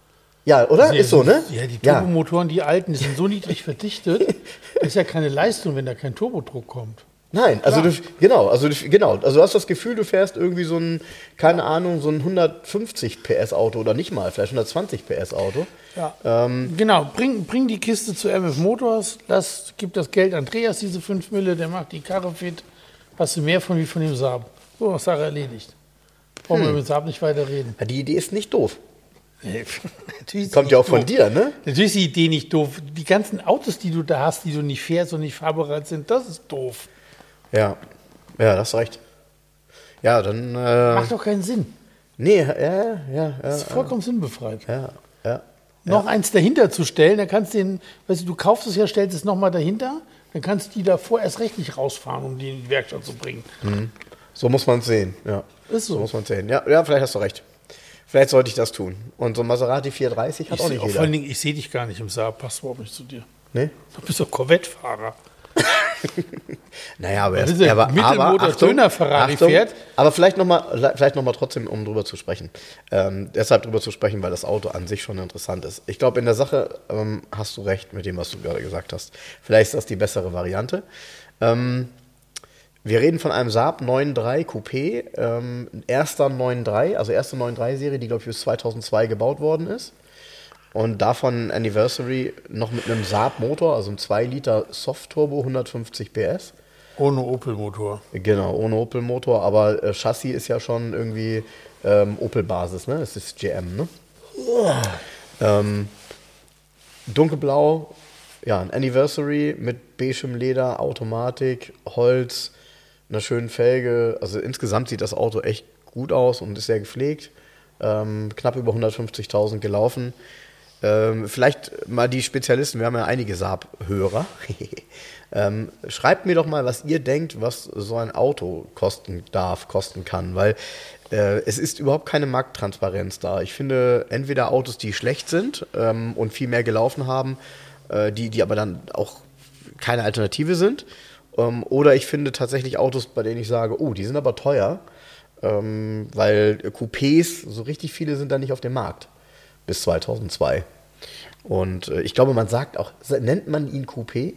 Ja, oder? Ist so, ne? Ja, die Turbomotoren, die alten, die sind so niedrig verdichtet, das ist ja keine Leistung, wenn da kein Turbodruck kommt. Nein, also du hast das Gefühl, du fährst irgendwie so ein, keine Ahnung, so ein 150 PS Auto oder nicht mal, vielleicht 120 PS Auto. Ja. Genau, bring die Kiste zu MF Motors, gib das Geld Andreas, diese 5 Mille, der macht die Karre fit, hast du mehr von wie von dem Saab. So, Sache erledigt. Brauchen wir mit Saab nicht weiter reden. Ja, die Idee ist nicht doof. Natürlich Kommt ja auch von dir, ne? Natürlich ist die Idee nicht doof. Die ganzen Autos, die du da hast, die du nicht fährst und nicht fahrbereit sind, das ist doof. Ja, da hast du recht. Ja, dann. Macht doch keinen Sinn. Nee, ja. Das ist vollkommen sinnbefreit. Ja. Noch eins dahinter zu stellen, dann kannst du du kaufst es ja, stellst es nochmal dahinter, dann kannst du die davor erst recht nicht rausfahren, um die in die Werkstatt zu bringen. Mhm. So muss man es sehen, ja. Ist so. So muss man es sehen. Ja, vielleicht hast du recht. Vielleicht sollte ich das tun. Und so ein Maserati 430 hat auch nicht jeder. Vor allen Dingen, ich sehe dich gar nicht im Saab, passt überhaupt nicht zu dir. Nee? Du bist doch Corvette-Fahrer. Naja, aber Mittelmotor-Döner-Ferrari fährt. Aber vielleicht noch mal trotzdem, um drüber zu sprechen. Deshalb drüber zu sprechen, weil das Auto an sich schon interessant ist. Ich glaube, in der Sache hast du recht mit dem, was du gerade gesagt hast. Vielleicht ist das die bessere Variante. Wir reden von einem Saab 9.3 Coupé, erste 9.3-Serie, die, glaube ich, bis 2002 gebaut worden ist. Und davon Anniversary noch mit einem Saab-Motor, also einem 2 Liter Soft-Turbo, 150 PS. Ohne Opel-Motor. Genau, ohne Opel-Motor, aber Chassis ist ja schon irgendwie Opel-Basis, ne? Es ist GM, ne? Dunkelblau, ja, ein Anniversary mit beigem Leder, Automatik, Holz, einer schönen Felge. Also insgesamt sieht das Auto echt gut aus und ist sehr gepflegt. Knapp über 150.000 gelaufen. Vielleicht mal die Spezialisten, wir haben ja einige Saab-Hörer. Schreibt mir doch mal, was ihr denkt, was so ein Auto kosten kann, weil es ist überhaupt keine Markttransparenz da. Ich finde entweder Autos, die schlecht sind und viel mehr gelaufen haben, die aber dann auch keine Alternative sind, oder ich finde tatsächlich Autos, bei denen ich sage, oh, die sind aber teuer, weil Coupés, so richtig viele sind da nicht auf dem Markt. Bis 2002. Und ich glaube, man sagt auch, nennt man ihn Coupé?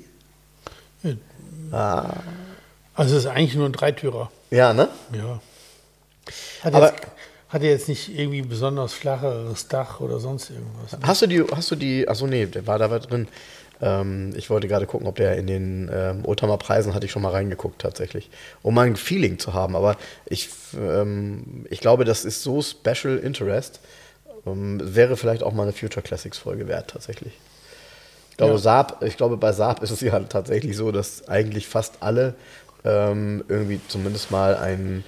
Ja. Also es ist eigentlich nur ein Dreitürer. Ja, ne? Ja. Hat er jetzt nicht irgendwie besonders flacheres Dach oder sonst irgendwas? Ne? Hast du die, achso nee, der war da drin. Ich wollte gerade gucken, ob der in den Oldtimer-Preisen, hatte ich schon mal reingeguckt tatsächlich, um mal ein Feeling zu haben. Aber ich glaube, das ist so Special Interest, wäre vielleicht auch mal eine Future Classics Folge wert, tatsächlich. Ich glaube, bei Saab ist es ja tatsächlich so, dass eigentlich fast alle irgendwie zumindest mal einen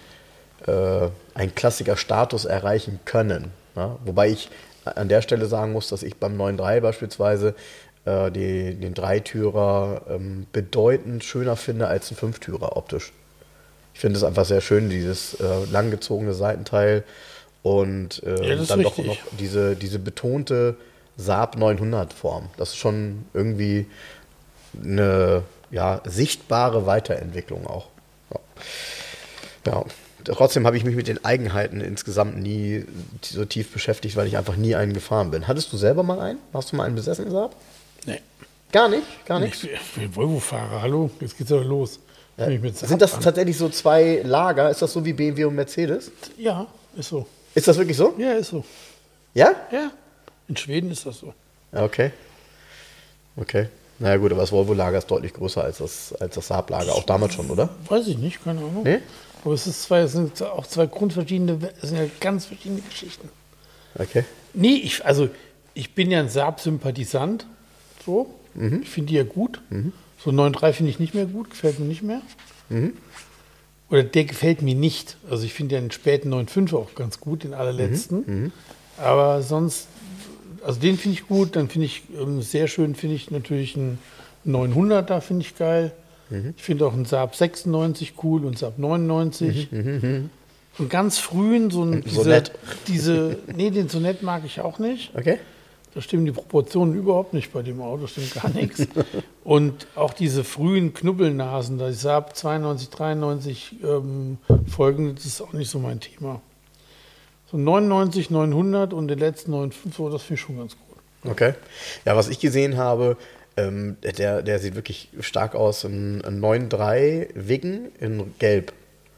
Klassiker-Status erreichen können. Ja? Wobei ich an der Stelle sagen muss, dass ich beim 9.3 beispielsweise den Dreitürer bedeutend schöner finde als ein Fünftürer optisch. Ich finde es einfach sehr schön, dieses langgezogene Seitenteil. Und dann doch noch diese betonte Saab 900 Form. Das ist schon irgendwie eine sichtbare Weiterentwicklung auch. Ja. Trotzdem habe ich mich mit den Eigenheiten insgesamt nie so tief beschäftigt, weil ich einfach nie einen gefahren bin. Hattest du selber mal einen? Hast du mal einen besessen, Saab? Nee. Gar nicht? Gar nichts? Ich bin Volvo-Fahrer, hallo, jetzt geht's doch los. Sind das tatsächlich so zwei Lager? Ist das so wie BMW und Mercedes? Ja, ist so. Ist das wirklich so? Ja, ist so. Ja? Ja. In Schweden ist das so. Okay. Naja gut, aber das Volvo-Lager ist deutlich größer als das Saab-Lager, auch damals schon, oder? Weiß ich nicht, keine Ahnung. Nee? Aber es sind auch zwei es sind ja ganz verschiedene Geschichten. Okay. Nee, ich bin ja ein Saab-Sympathisant. So. Mhm. Ich finde die ja gut. Mhm. So 9.3 finde ich nicht mehr gut, gefällt mir nicht mehr. Mhm. Oder der gefällt mir nicht. Also ich finde ja den späten 9.5 auch ganz gut, den allerletzten. Mhm. Aber sonst, also den finde ich gut. Dann finde ich sehr schön, finde ich natürlich einen 900er, finde ich geil. Mhm. Ich finde auch einen Saab 96 cool und Saab 99. Mhm. Und ganz frühen, den Sonett mag ich auch nicht. Okay. Da stimmen die Proportionen überhaupt nicht bei dem Auto, stimmt gar nichts. Und auch diese frühen Knubbelnasen, da Saab 92, 93 folgende, das ist auch nicht so mein Thema. So 99, 900 und den letzten 95, so, das finde ich schon ganz gut. Okay. Ja, was ich gesehen habe, der sieht wirklich stark aus. Ein 9.3 Wiggen in Gelb.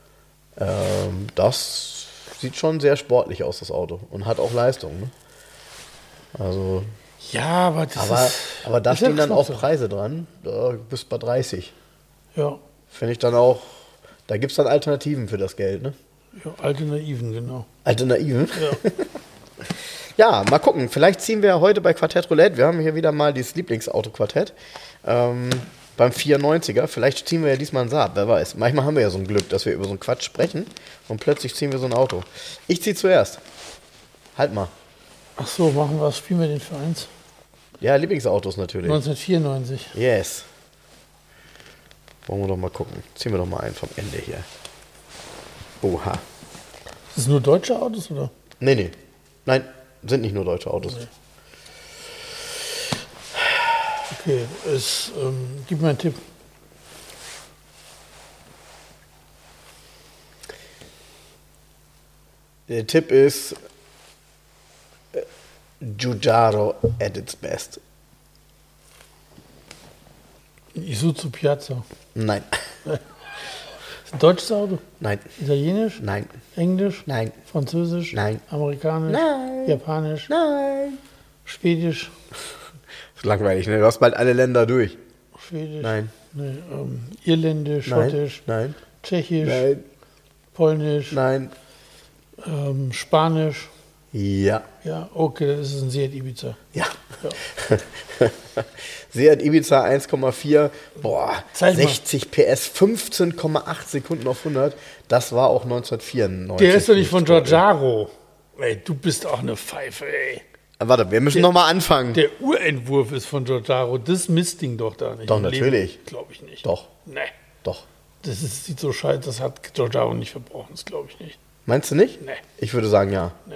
Das sieht schon sehr sportlich aus, das Auto. Und hat auch Leistung. Ne? Also. Ja, aber aber da ist ja stehen dann auch klasse. Preise dran. Da bist bei 30. Ja, Finde ich dann auch. Da gibt es dann Alternativen für das Geld, ne? ja, Alternativen, genau. Alternativen? Ja. Ja, mal gucken. Vielleicht ziehen wir heute bei Quartett Roulette. Wir haben hier wieder mal dieses Lieblingsauto-Quartett. Beim 94er. Vielleicht ziehen wir ja diesmal einen Saab, wer weiß. Manchmal haben wir ja so ein Glück, dass wir über so einen Quatsch sprechen und plötzlich ziehen wir so ein Auto. Ich ziehe zuerst. Halt mal. Ach so, was spielen wir denn für eins? Ja, Lieblingsautos natürlich. 1994. Yes. Wollen wir doch mal gucken. Ziehen wir doch mal einen vom Ende hier. Oha. Ist das nur deutsche Autos, oder? Nee. Nein, sind nicht nur deutsche Autos. Nee. Okay, gib mir einen Tipp. Der Tipp ist Giugiaro at its best. Isuzu Piazza. Nein. Ist ein deutsches Auto? Nein. Italienisch? Nein. Englisch? Nein. Französisch? Nein. Amerikanisch? Nein. Japanisch? Nein. Schwedisch? Ist langweilig, ne? Du hast bald alle Länder durch. Schwedisch? Nein. Nee, Irländisch? Nein. Schottisch? Nein. Tschechisch? Nein. Polnisch? Nein. Spanisch? Ja. Ja, okay, das ist ein Seat Ibiza. Ja. Ja. Seat Ibiza 1,4, boah, Zeig mal. 60 PS, 15,8 Sekunden auf 100. Das war auch 1994. Der ist doch nicht von Giugiaro. Ey, du bist auch eine Pfeife, ey. Warte, wir müssen noch mal anfangen. Der Urentwurf ist von Giugiaro. Das Mistding doch da nicht. Doch, natürlich. Glaube ich nicht. Doch, Nee. doch. Sieht so scheiße, das hat Giugiaro nicht verbrochen, das glaube ich nicht. Meinst du nicht? Nee. Ich würde sagen, ja. Nee.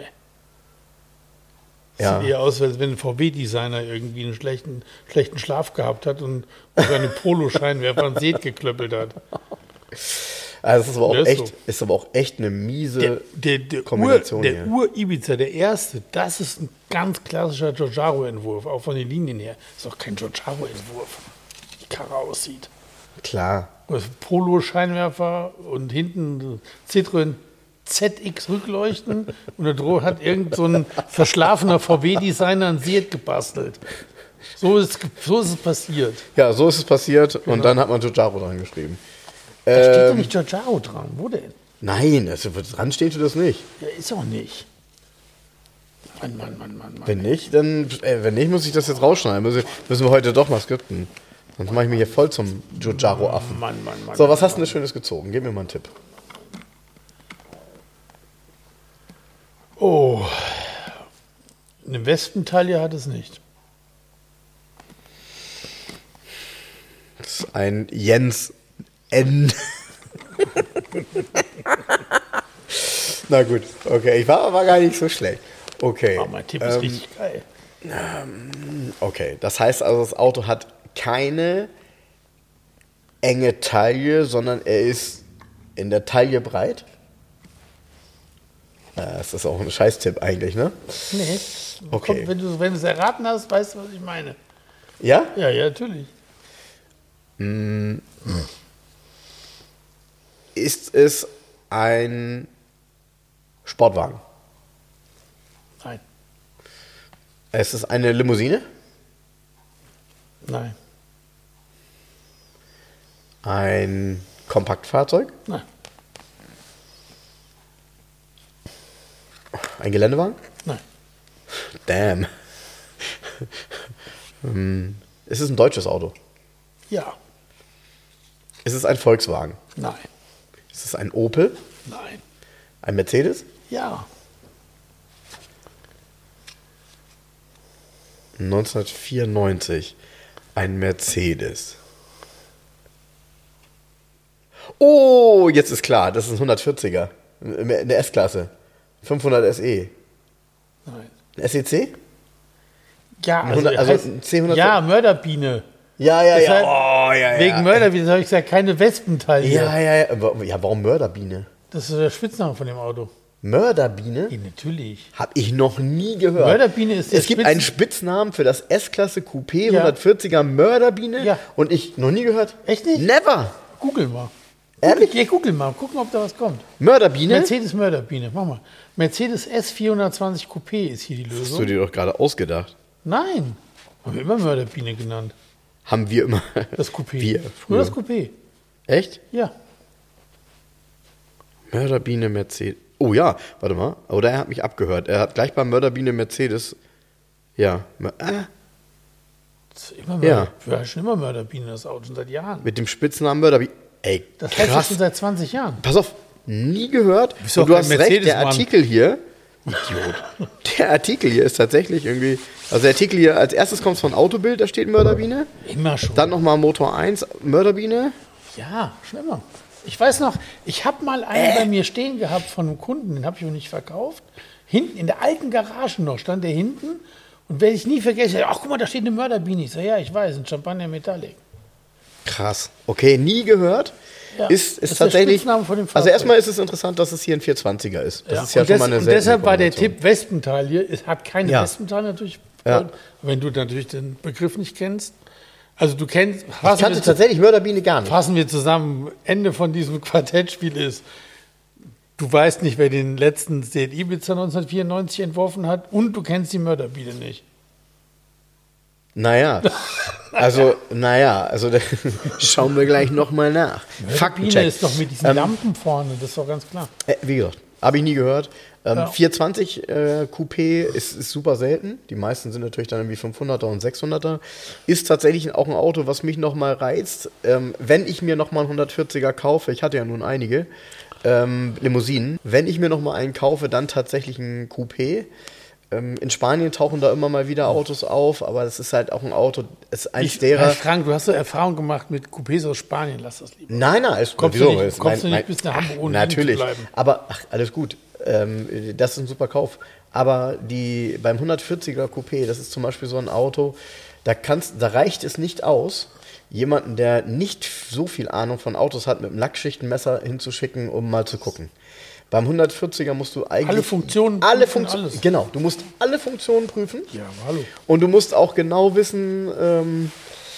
Ja. Sieht eher aus, als wenn ein VW-Designer irgendwie einen schlechten Schlaf gehabt hat und seine Poloscheinwerfer an Seat geklöppelt hat. Also es ist aber auch, Der ist echt, so. ist aber auch echt eine miese Kombination Der hier. Ur-Ibiza, der erste, das ist ein ganz klassischer Giugiaro-Entwurf, auch von den Linien her. Ist auch kein Giugiaro-Entwurf, wie die Karre aussieht. Klar. Polo-Scheinwerfer und hinten Citroën ZX Rückleuchten und da hat irgend so ein verschlafener VW-Designer ein Seat gebastelt. So ist es passiert. Ja, so ist es passiert und dann hat man Giugiaro dran geschrieben. Da steht doch nicht Giugiaro dran. Wo denn? Nein, dran steht du das nicht. Ja, ist auch nicht. Mann. Wenn nicht, muss ich das jetzt rausschneiden. Müssen wir heute doch mal skripten. Sonst mache ich mich hier voll zum Giugiaro-Affen. Mann. So, was hast du denn Schönes gezogen? Gib mir mal einen Tipp. Oh. Eine Wespentalje hat es nicht. Das ist ein Jens N. Na gut, okay. Ich war gar nicht so schlecht. Okay. Oh, mein Tipp ist richtig geil. Okay, das heißt also, das Auto hat keine enge Taille, sondern er ist in der Taille breit. Das ist auch ein Scheißtipp eigentlich, ne? Nee. Okay. Komm, wenn du es erraten hast, weißt du, was ich meine. Ja? Ja, natürlich. Ist es ein Sportwagen? Nein. Ist es eine Limousine? Nein. Ein Kompaktfahrzeug? Nein. Ein Geländewagen? Nein. Damn. Ist es ein deutsches Auto? Ja. Ist es ein Volkswagen? Nein. Ist es ein Opel? Nein. Ein Mercedes? Ja. 1994. Ein Mercedes. Oh, jetzt ist klar, das ist ein 140er. In der S-Klasse. 500 SE. Nein. Ein SEC? Ja, also ein C100. ja, Mörderbiene. Ja. Deshalb- Oh, ja. Wegen Mörderbiene habe ich gesagt, keine Wespentalje. Ja. Ja, warum Mörderbiene? Das ist der Spitzname von dem Auto. Mörderbiene? Ja, natürlich. Habe ich noch nie gehört. Mörderbiene ist der Es gibt einen Spitznamen für das S-Klasse Coupé Ja. 140er Mörderbiene Ja. und ich noch nie gehört. Echt nicht? Never. Google mal. Ehrlich? Ja, google mal. Guck mal, ob da was kommt. Mörderbiene? Mercedes Mörderbiene. Mach mal. Mercedes S420 Coupé ist hier die Hast Lösung. du dir doch gerade ausgedacht. Nein. Haben wir immer Mörderbiene genannt. Haben wir immer. Das Coupé. Wir Nur früher. das Coupé. Echt? Ja. Mörderbiene Mercedes. Oh ja, warte mal. Oder er hat mich abgehört. Er hat gleich beim Mörderbiene Mercedes. Ja. Das ist immer Ja. Mörder. Wir haben schon immer Mörderbiene, das Auto, schon seit Jahren. Mit dem Spitznamen Mörderbiene. Ey, Das heißt ja krass. schon seit 20 Jahren. Pass auf, nie gehört. Bist du Und du auch hast kein recht, der Mercedes-Mann. Artikel hier. Idiot. Der Artikel hier ist tatsächlich irgendwie. Also der Artikel hier, als erstes kommt es von Autobild, da steht Mörderbiene. Immer schon. Dann nochmal Motor 1, Mörderbiene. Ja, schon immer. Ich weiß noch, ich habe mal einen bei mir stehen gehabt von einem Kunden, den habe ich noch nicht verkauft. Hinten, in der alten Garage noch, stand der hinten. Und werde ich nie vergessen, ach guck mal, da steht eine Mörderbiene. Ich sage, ja, ich weiß, ein Champagner Metallic. Krass. Okay, nie gehört. Ja, Ist das ist der tatsächlich. Spitzname von dem Also Fahrzeug. erstmal ist es interessant, dass es hier ein 420er ist. Das ist ja und schon mal eine und seltene deshalb war der Kombination. Tipp Wespenthal hier. Es hat keine Ja. Wespenthal natürlich. Ja. Wenn du natürlich den Begriff nicht kennst. Also du kennst, Ich kannte fassen wir, tatsächlich Mörderbiene gar nicht. fassen wir zusammen, Ende von diesem Quartettspiel ist, du weißt nicht, wer den letzten Seat Ibiza 1994 entworfen hat und du kennst die Mörderbiene nicht. Naja, also schauen wir gleich nochmal nach. Mörderbiene Faktencheck. ist doch mit diesen Lampen vorne, das ist doch ganz klar. Wie gesagt, habe ich nie gehört. Ja. 420 Coupé ist super selten. Die meisten sind natürlich dann irgendwie 500er und 600er. Ist tatsächlich auch ein Auto, was mich nochmal reizt. Wenn ich mir nochmal einen 140er kaufe, ich hatte ja nun einige Limousinen, wenn ich mir nochmal einen kaufe, dann tatsächlich ein Coupé. In Spanien tauchen da immer mal wieder Autos auf, aber das ist halt auch ein Auto, ist eins derer. Frank, du hast so Erfahrung gemacht mit Coupés aus Spanien, lass das lieber. Nein, ist Kommst wieso? du nicht, Ist kommst du mein- nicht bis nach Hamburg, ohne natürlich. liegen zu bleiben. Aber alles gut. Das ist ein super Kauf. Aber beim 140er Coupé, das ist zum Beispiel so ein Auto, da reicht es nicht aus, jemanden, der nicht so viel Ahnung von Autos hat, mit einem Lackschichtenmesser hinzuschicken, um mal zu gucken. Beim 140er musst du eigentlich Alle Funktionen alle prüfen, Funktionen, alles. genau, du musst alle Funktionen prüfen. Ja, hallo. Und du musst auch genau wissen,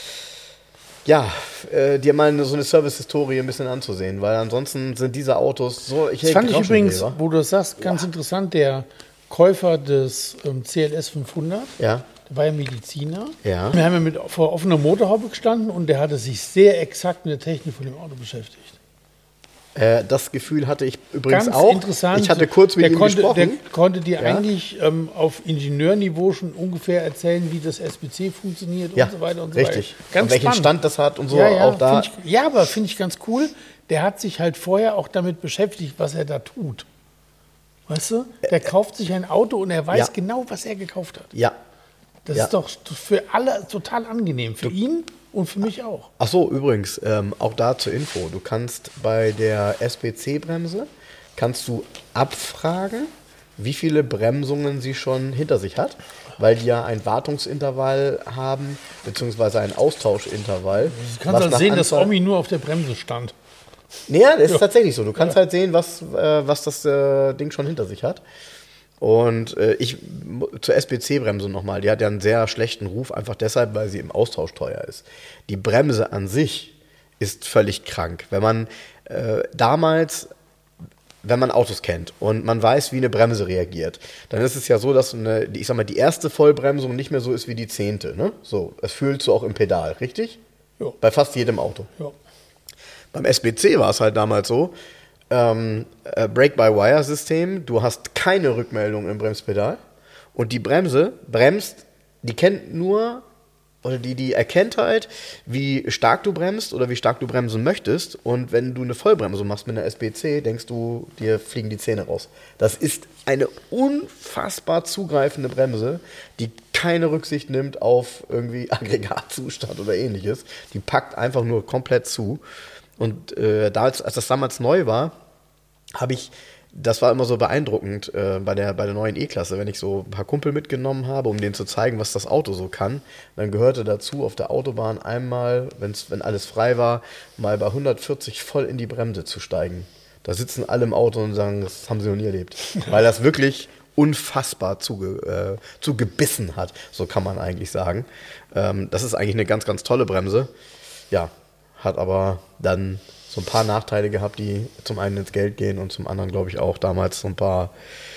dir mal so eine Service-Historie ein bisschen anzusehen, weil ansonsten sind diese Autos so. Das fand ich übrigens, wo du das sagst, ganz interessant, der Käufer des CLS 500, Ja, der war ja Mediziner. Ja. Wir haben ja vor offener Motorhaube gestanden und der hatte sich sehr exakt mit der Technik von dem Auto beschäftigt. das Gefühl hatte ich übrigens Ganz auch. interessant. Ich hatte kurz mit Der ihm gesprochen. Der konnte dir Ja. eigentlich auf Ingenieurniveau schon ungefähr erzählen, wie das SBC funktioniert Ja, und so weiter und so richtig. weiter. Ganz und welchen spannend. Stand das hat und so. Ja, auch da. aber finde ich ganz cool. Der hat sich halt vorher auch damit beschäftigt, was er da tut. Weißt du? Der kauft sich ein Auto und er weiß Ja. genau, was er gekauft hat. Ja. Das Ja. ist doch für alle total angenehm. Für ihn und für mich auch. Ach so, übrigens, auch da zur Info. Du kannst bei der SBC-Bremse kannst du abfragen, wie viele Bremsungen sie schon hinter sich hat, weil die ja ein Wartungsintervall haben, beziehungsweise ein Austauschintervall. Du kannst halt nach sehen, dass Anzahl- Omi nur auf der Bremse stand. Ja, das ist tatsächlich so. Du kannst halt sehen, was das Ding schon hinter sich hat. Und zur SBC-Bremse nochmal, die hat ja einen sehr schlechten Ruf, einfach deshalb, weil sie im Austausch teuer ist. Die Bremse an sich ist völlig krank. Wenn man wenn man Autos kennt und man weiß, wie eine Bremse reagiert, dann ist es ja so, dass die erste Vollbremsung nicht mehr so ist wie die 10. Ne? So, das fühlst du auch im Pedal, richtig? Ja. Bei fast jedem Auto. Ja. Beim SBC war es halt damals so, Brake-by-Wire-System, du hast keine Rückmeldung im Bremspedal und die Bremse bremst, die kennt nur, oder die erkennt halt, wie stark du bremst oder wie stark du bremsen möchtest und wenn du eine Vollbremsung machst mit einer SBC, denkst du, dir fliegen die Zähne raus. Das ist eine unfassbar zugreifende Bremse, die keine Rücksicht nimmt auf irgendwie Aggregatzustand oder ähnliches. Die packt einfach nur komplett zu. Und als das damals neu war, das war immer so beeindruckend bei der neuen E-Klasse, wenn ich so ein paar Kumpel mitgenommen habe, um denen zu zeigen, was das Auto so kann. Dann gehörte dazu, auf der Autobahn einmal, wenn alles frei war, mal bei 140 voll in die Bremse zu steigen. Da sitzen alle im Auto und sagen, das haben sie noch nie erlebt. Weil das wirklich unfassbar zugebissen hat, so kann man eigentlich sagen. Das ist eigentlich eine ganz, ganz tolle Bremse. Ja, hat aber dann so ein paar Nachteile gehabt, die zum einen ins Geld gehen und zum anderen, glaube ich, auch damals so ein paar,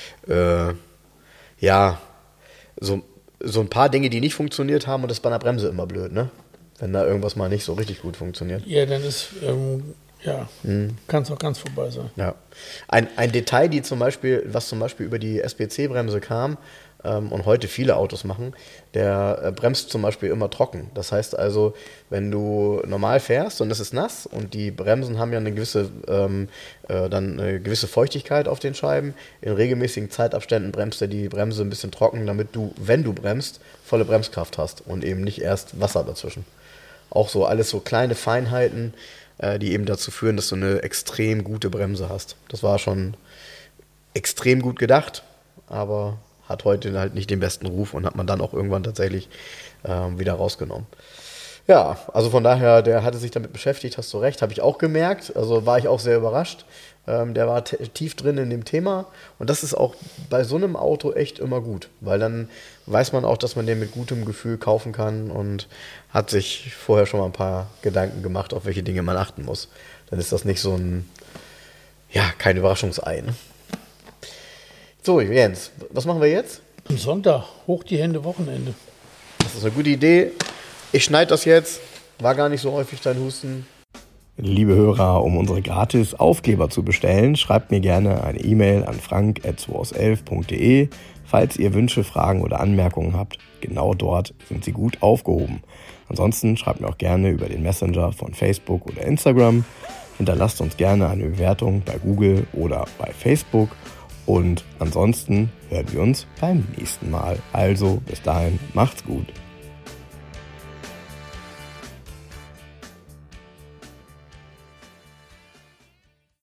so ein paar Dinge, die nicht funktioniert haben, und das ist bei einer Bremse immer blöd, ne? Wenn da irgendwas mal nicht so richtig gut funktioniert. Ja, dann ist, kann es auch ganz vorbei sein. Ja. Ein Detail, was zum Beispiel über die SPC-Bremse kam, und heute viele Autos machen, der bremst zum Beispiel immer trocken. Das heißt also, wenn du normal fährst und es ist nass und die Bremsen haben ja eine gewisse Feuchtigkeit auf den Scheiben, in regelmäßigen Zeitabständen bremst er die Bremse ein bisschen trocken, damit du, wenn du bremst, volle Bremskraft hast und eben nicht erst Wasser dazwischen. Auch so alles so kleine Feinheiten, die eben dazu führen, dass du eine extrem gute Bremse hast. Das war schon extrem gut gedacht, aber hat heute halt nicht den besten Ruf und hat man dann auch irgendwann tatsächlich wieder rausgenommen. Ja, also von daher, der hatte sich damit beschäftigt, hast du recht, habe ich auch gemerkt, also war ich auch sehr überrascht. Der war tief drin in dem Thema und das ist auch bei so einem Auto echt immer gut, weil dann weiß man auch, dass man den mit gutem Gefühl kaufen kann und hat sich vorher schon mal ein paar Gedanken gemacht, auf welche Dinge man achten muss. Dann ist das nicht so kein Überraschungsei, ne? So, Jens, was machen wir jetzt? Am Sonntag, hoch die Hände, Wochenende. Das ist eine gute Idee. Ich schneide das jetzt. War gar nicht so häufig dein Husten. Liebe Hörer, um unsere gratis Aufkleber zu bestellen, schreibt mir gerne eine E-Mail an frank@2aus11.de. Falls ihr Wünsche, Fragen oder Anmerkungen habt, genau dort sind sie gut aufgehoben. Ansonsten schreibt mir auch gerne über den Messenger von Facebook oder Instagram. Hinterlasst uns gerne eine Bewertung bei Google oder bei Facebook. Und ansonsten hören wir uns beim nächsten Mal. Also bis dahin, macht's gut.